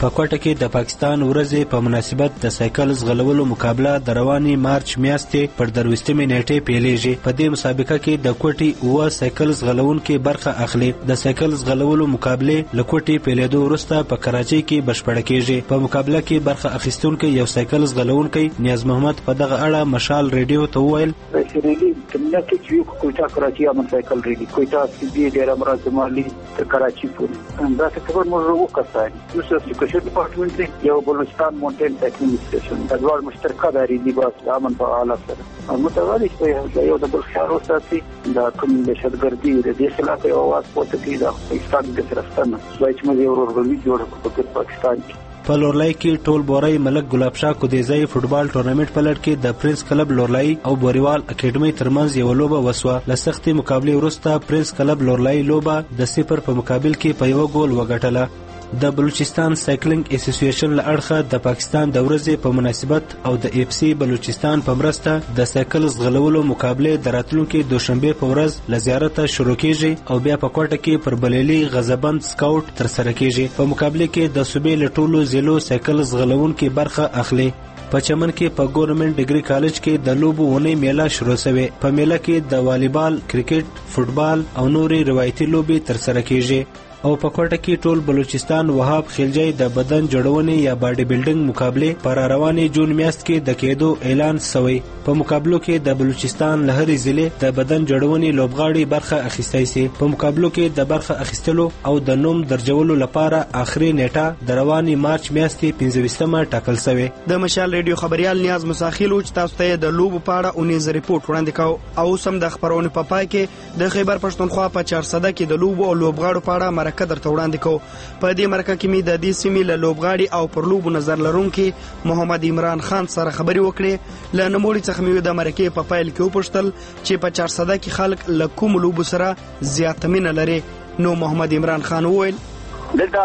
په کوټه کې د پاکستان ورځې په مناسبت د سایکل ځغلولو مقابله د رواني مارچ میاشتې پر 23 نیټې پیلېږي. په دې مسابقه کې د کوټې 9 سایکل ځغلونکي برخه اخلي. د سایکل ځغلولو مقابله له کوټې پیلېدو وروسته په کراچۍ کې بشپړه کیږي. په مقابله کې برخه اخیستونکي یو سایکل ځغلونکی نیاز محمد په دغه اړه مشال ریډیو ته وویل: ریلی کله کې چې کوټه کراچۍ امن سایکل ریلی کوټه سیدی ډیر امراض مالی تر کراچۍ پورې دا څه خبر موږ وکړای. نو څه چې ډپارټمنټ یو بلوچستان مونټین سایکلینګ سټیشن د دوه مشترکه د ریلی باس امن په اعلی سره متوالي شوی یو د بل خیال وساتي دا کوم دهشتګردي د دې خلاف یو आवाज پورته کړي د پاکستان د سرستانه وایي چې موږ یو ورغلي جوړ په پاکستان کې. په لورلای کې ټول بورای ملک ګلاب شاه کودیزای فوټبال ټورنمنت په لړ کې د پرنس کلب لورلای او بوریوال اکیډمي ترمنځ یو لوبه وسوه. له سختې مقابلې وروسته پرنس کلب لورلای لوبه د 0 په مقابل کې په یو ګول وګټله. د بلوچستان سایکلینګ اسوسییشن له اړخه د پاکستان د ورځې په مناسبت او د اف سی بلوچستان په مرسته د سایکل ځغلولو مقابله د راتلونکي دوشنبه په ورځ له زیارته شروع کیږي او بیا په کوټه کې پر بلیلی غزبند سکاوټ تر سره کیږي. په مقابله کې د صوبې له ټولو ضلعو سایکل ځغلونکي برخه اخلي. په چمن کې په ګورنمنت ډیګري کالج کې د لوبو ونې میله شروع شوه. په میله کې د والیبال، کرکټ، فوټبال او نوري روایتي لوبي تر سره کیږي. او په کوټه کې ټول بلوچستان وهاب خلجی د بدن جوړونې یا باډي بلډینګ مقابله پر رواني جون میاشت کې د کېدو اعلان شوی. په مقابلو کې د بلوچستان له هرې ضلع د بدن جوړونې لوبغاړي برخه اخیستای شي. په مقابلو کې د برخه اخیستلو او د نوم درجولو لپاره آخري نیټه د رواني مارچ میاشتې 15مه ټاکل شوی. د مشال ریډیو خبريال نیاز مساخیل چې تاسو ته د لوب په اړه اونیز ریپورت وړاندې کاو او سم د خبرونې په پای کې د خیبر پښتونخوا په 400 کې د لوب او لوبغاړو په اړه مرکه درته وړاندې کوو. په دې مرکه کې می د دې سیمې له لوبغاړي او پر لوبو نظر لرونکي محمد عمران خان سره خبري وکړې. له نوموړي څخه می د مرکه په پایل کې وپوښتل چې په 400 کې خلک له کوم لوبو سره زیات مینه لري. نو محمد عمران خان وویل: دلته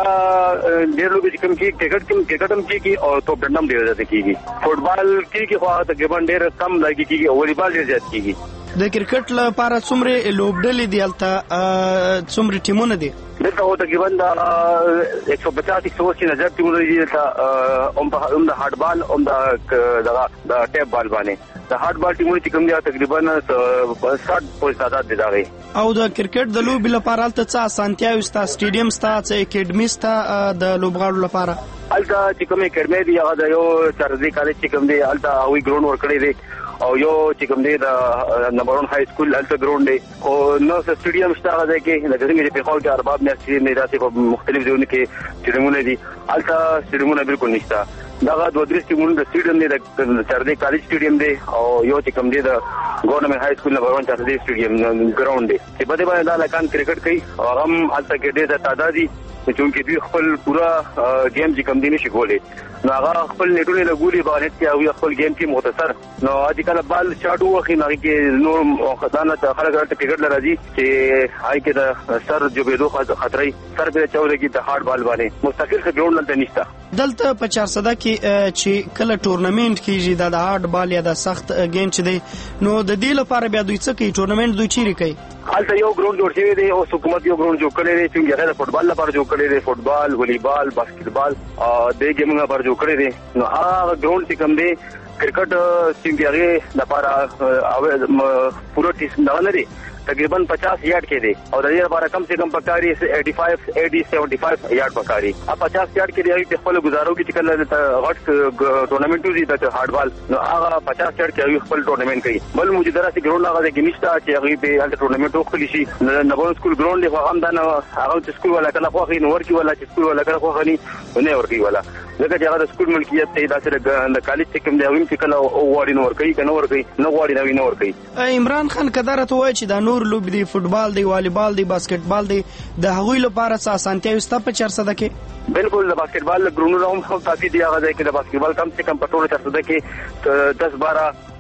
ډېر لوبې چې کوم کې کرکټ هم کېږي او توپ ډنډ هم ډېر زیات کېږي. فوټبال کېږي خو تقریبا ډېر کم لګي کېږي او والیبال ډېر زیات کېږي. د کرکټ لپاره څومره لوبډلې دي هلته څومره ټیمونه دي؟ دلته هو تقریبا د 150-180 نظر ټیمونه دي. دلته هم د هارډبال هم د ټیپ بال باندې د هارډبال ټیمونه چې کوم دي تقریبا 60 پوینټ تعداد دي داغي. او د کرکټ د لوبې لپاره هلته څه اسانتیاوې شته؟ سټیډیم شته، څه اکیډمي شته د لوبغاړو لپاره؟ هلته چې کوم اکیډمي دي هغه د یو چارزي کالج چې کوم دي هلته هغوی ګراوند ورکړی دی او یو چې کوم دی د نمبر 1 های سکول هلته ګراوند دی خو نو سټیډیم شته هغه ځای کې لکه څنګه چې پیښور کې ارباب میاشتې نه داسې په مختلف ځایونو کې سټیډیمونه دي. هلته سټیډیمونه بالکل نشته. دغه 2-3 ټیمونه د سټیډیم دی د چارزي کالج سټیډیم دی او یو چې کوم دی د ګورنمنت های سکول نمبر 1 چارزي سټیډیم ګراوند دی چې په دې باندې دا لکان کرکټ کوي او هم هلته کې ډېر تعداد دي چې دوی خپل پورا گیم چې کم دی نشي کولی. نو هغه خپل نیټونه لګولي باندې چې او خپل گیم کې مختصر نو اځ کله بال شاټ وخی نه کې نو خدانه خلک ته کرکټ لراځي چې هاي کې د سر جوبېدو خطرې سر په چاوله کې د هارد بال باندې مستقل ګراوند نه نشته. دلته په 400 کې چې کله ټورنمنت کیږي د هارد بال یا د سخت گیم چې دی نو د دې لپاره بیا دوی څه کوي؟ ټورنمنت دوی چیرې کوي؟ هلته یو ګراوند جوړ شوی دی او حکومت یو ګراوند جوړ کړی دی چې هغه د فوټبال لپاره جوړ کړی دی. فوټبال، والیبال، باسکټبال د گیمونو لپاره جوړ کړی دی. نو هغه ګراوند چې کوم دی کرکټ ټیم دی هغه لپاره پورا ټیم نه لري تقریبا 50 یارډ کې دی او د دې لپاره کم سے کم پکاري 75 یارډ پکاري. اب 50 یارډ کې دی خپل گزارو کې چې کله غټ ټورنمنټ وزي د هارډبال نو هغه 50 یارډ کې خپل ټورنمنټ کوي. بل موجوده راځي ګراوند هغه کې نشته چې هغه به هلته ټورنمنټ وکړي شي. نبو سکول ګراوند دی خو هم دا نه هغه سکول ولا کله خو غي نور کې ولا چې سکول ولا کله خو غني نه ورکی ولا ځکه چې هغه د سکول ملکیت ته دا سره د کالج کې کوم دی هم چې کله واري نور کوي کنه ور کوي نو واري نور کوي. عمران خان کدارت وای چې د نور لوب دی فوټبال دی، والیبال دی، باسکټبال دی، د هغوی لپاره څه اسانتیاوې شته په 400 کې؟ بالکل د باسکټبال ګراوندونه هم کافي دی. هغه ځای کې د باسکټبال کم سے کم په ټول 400 کې 10-12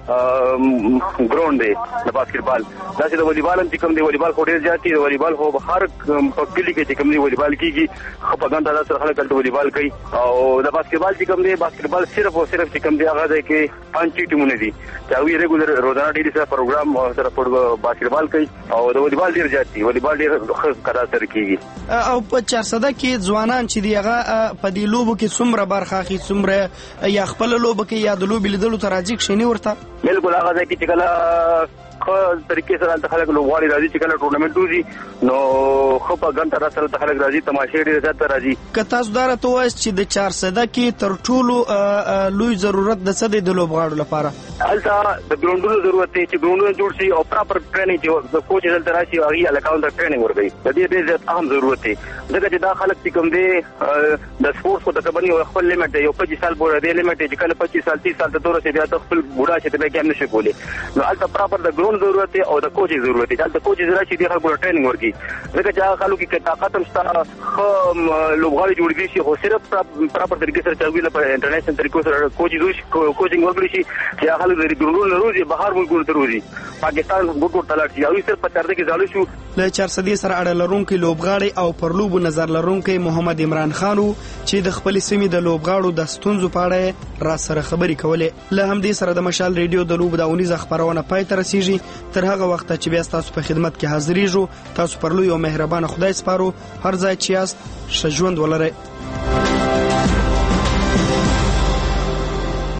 ګراوند دی د باسکټبال دا چې د والیبال هم چې کوم دی والیبال خو ډېر زیات دی د والیبال خو هر په کلي کې چې کوم دی والیبال کېږي ښه په ګڼ تعداد سره خلک هلته والیبال کوي او د باسکټبال چې کوم دی باسکټبال صرف او صرف چې کوم دی هغه دی کې 5 ټیمونه دي چې هغوی ریګولر روزانه ډېرې سره پروګرام سره باسکټبال کوي او د والیبال ډېر زیات دي والیبال ډېر ښه تعداد سره کېږي او په 400 کې ځوانان چې دی هغه په دې لوبو کې څومره برخه اخلي څومره یا خپل لوبه کې یا د لوبې لیدلو ته راځي کښېني ورته بالکل هغه ځای کې چې کله ښه طریقې سره هلته خلک لوبغاړي راځي چې کله ټورنمنټ وځي نو ښه په ګڼ تعداد سره هلته خلک راځي تماشې ډېر زیات راځي که تاسو دا راته ووایاست چې د 400 کې تر ټولو لوی ضرورت د څه دی د لوبغاړو لپاره هلته د ګراوندونو ضرورت دی چې ګراوندونه جوړ شي او پراپر ټریننګ چې د کوچ هلته راشي هغوی هلکانو ته ټریننګ ورکوي د دې ډېر زیات اهم ضرورت دی ځکه چې دا خلک چې کوم دی د سپورټس خو تقریبا یو خپل لیمټ دی یو 25 سال پورې دی لیمټ دی چې کله 25 سال 30 سال ته ورسېږي بیا ته خپل بوډا چې ته بیا کیم نشي کولی نو هلته پراپر د ګراوند ضرورت دی او د کوچ ضرورت دی هلته کوچ راشي دې خلکو ته ټریننګ ورکوي ځکه چې هغه خلکو کې طاقت هم شته ښه لوبغاړي جوړېدلی شي خو صرف پراپر طریقې سره چې هغوی لپاره انټرنیشنل طریقو سره کوچینګ ورکړي شي چې هغه خلک د ګراوندونو نه روزي بهر ملکونو ته روزي پاکستان ګوټ ته لاړ شي هغوی صرف په 400 کې ځاله شو له 400 سره اړه لرونکي لوبغاړي او پر لوبو نظر لرونکي محمد عمران خان چې د خپل سیمې د لوبغاړو د ستونزو په اړه را سره خبرې کولې له همدې سره د مشال ریډیو د لوبو د اونیزه خبرونه پای ته رسیږي تر هغه وخت چې بیا تاسو په خدمت کې حاضرېږو تاسو پر لوی او مهربان خدای سپارو هر ځای چې یاست ښه ژوند ولرئ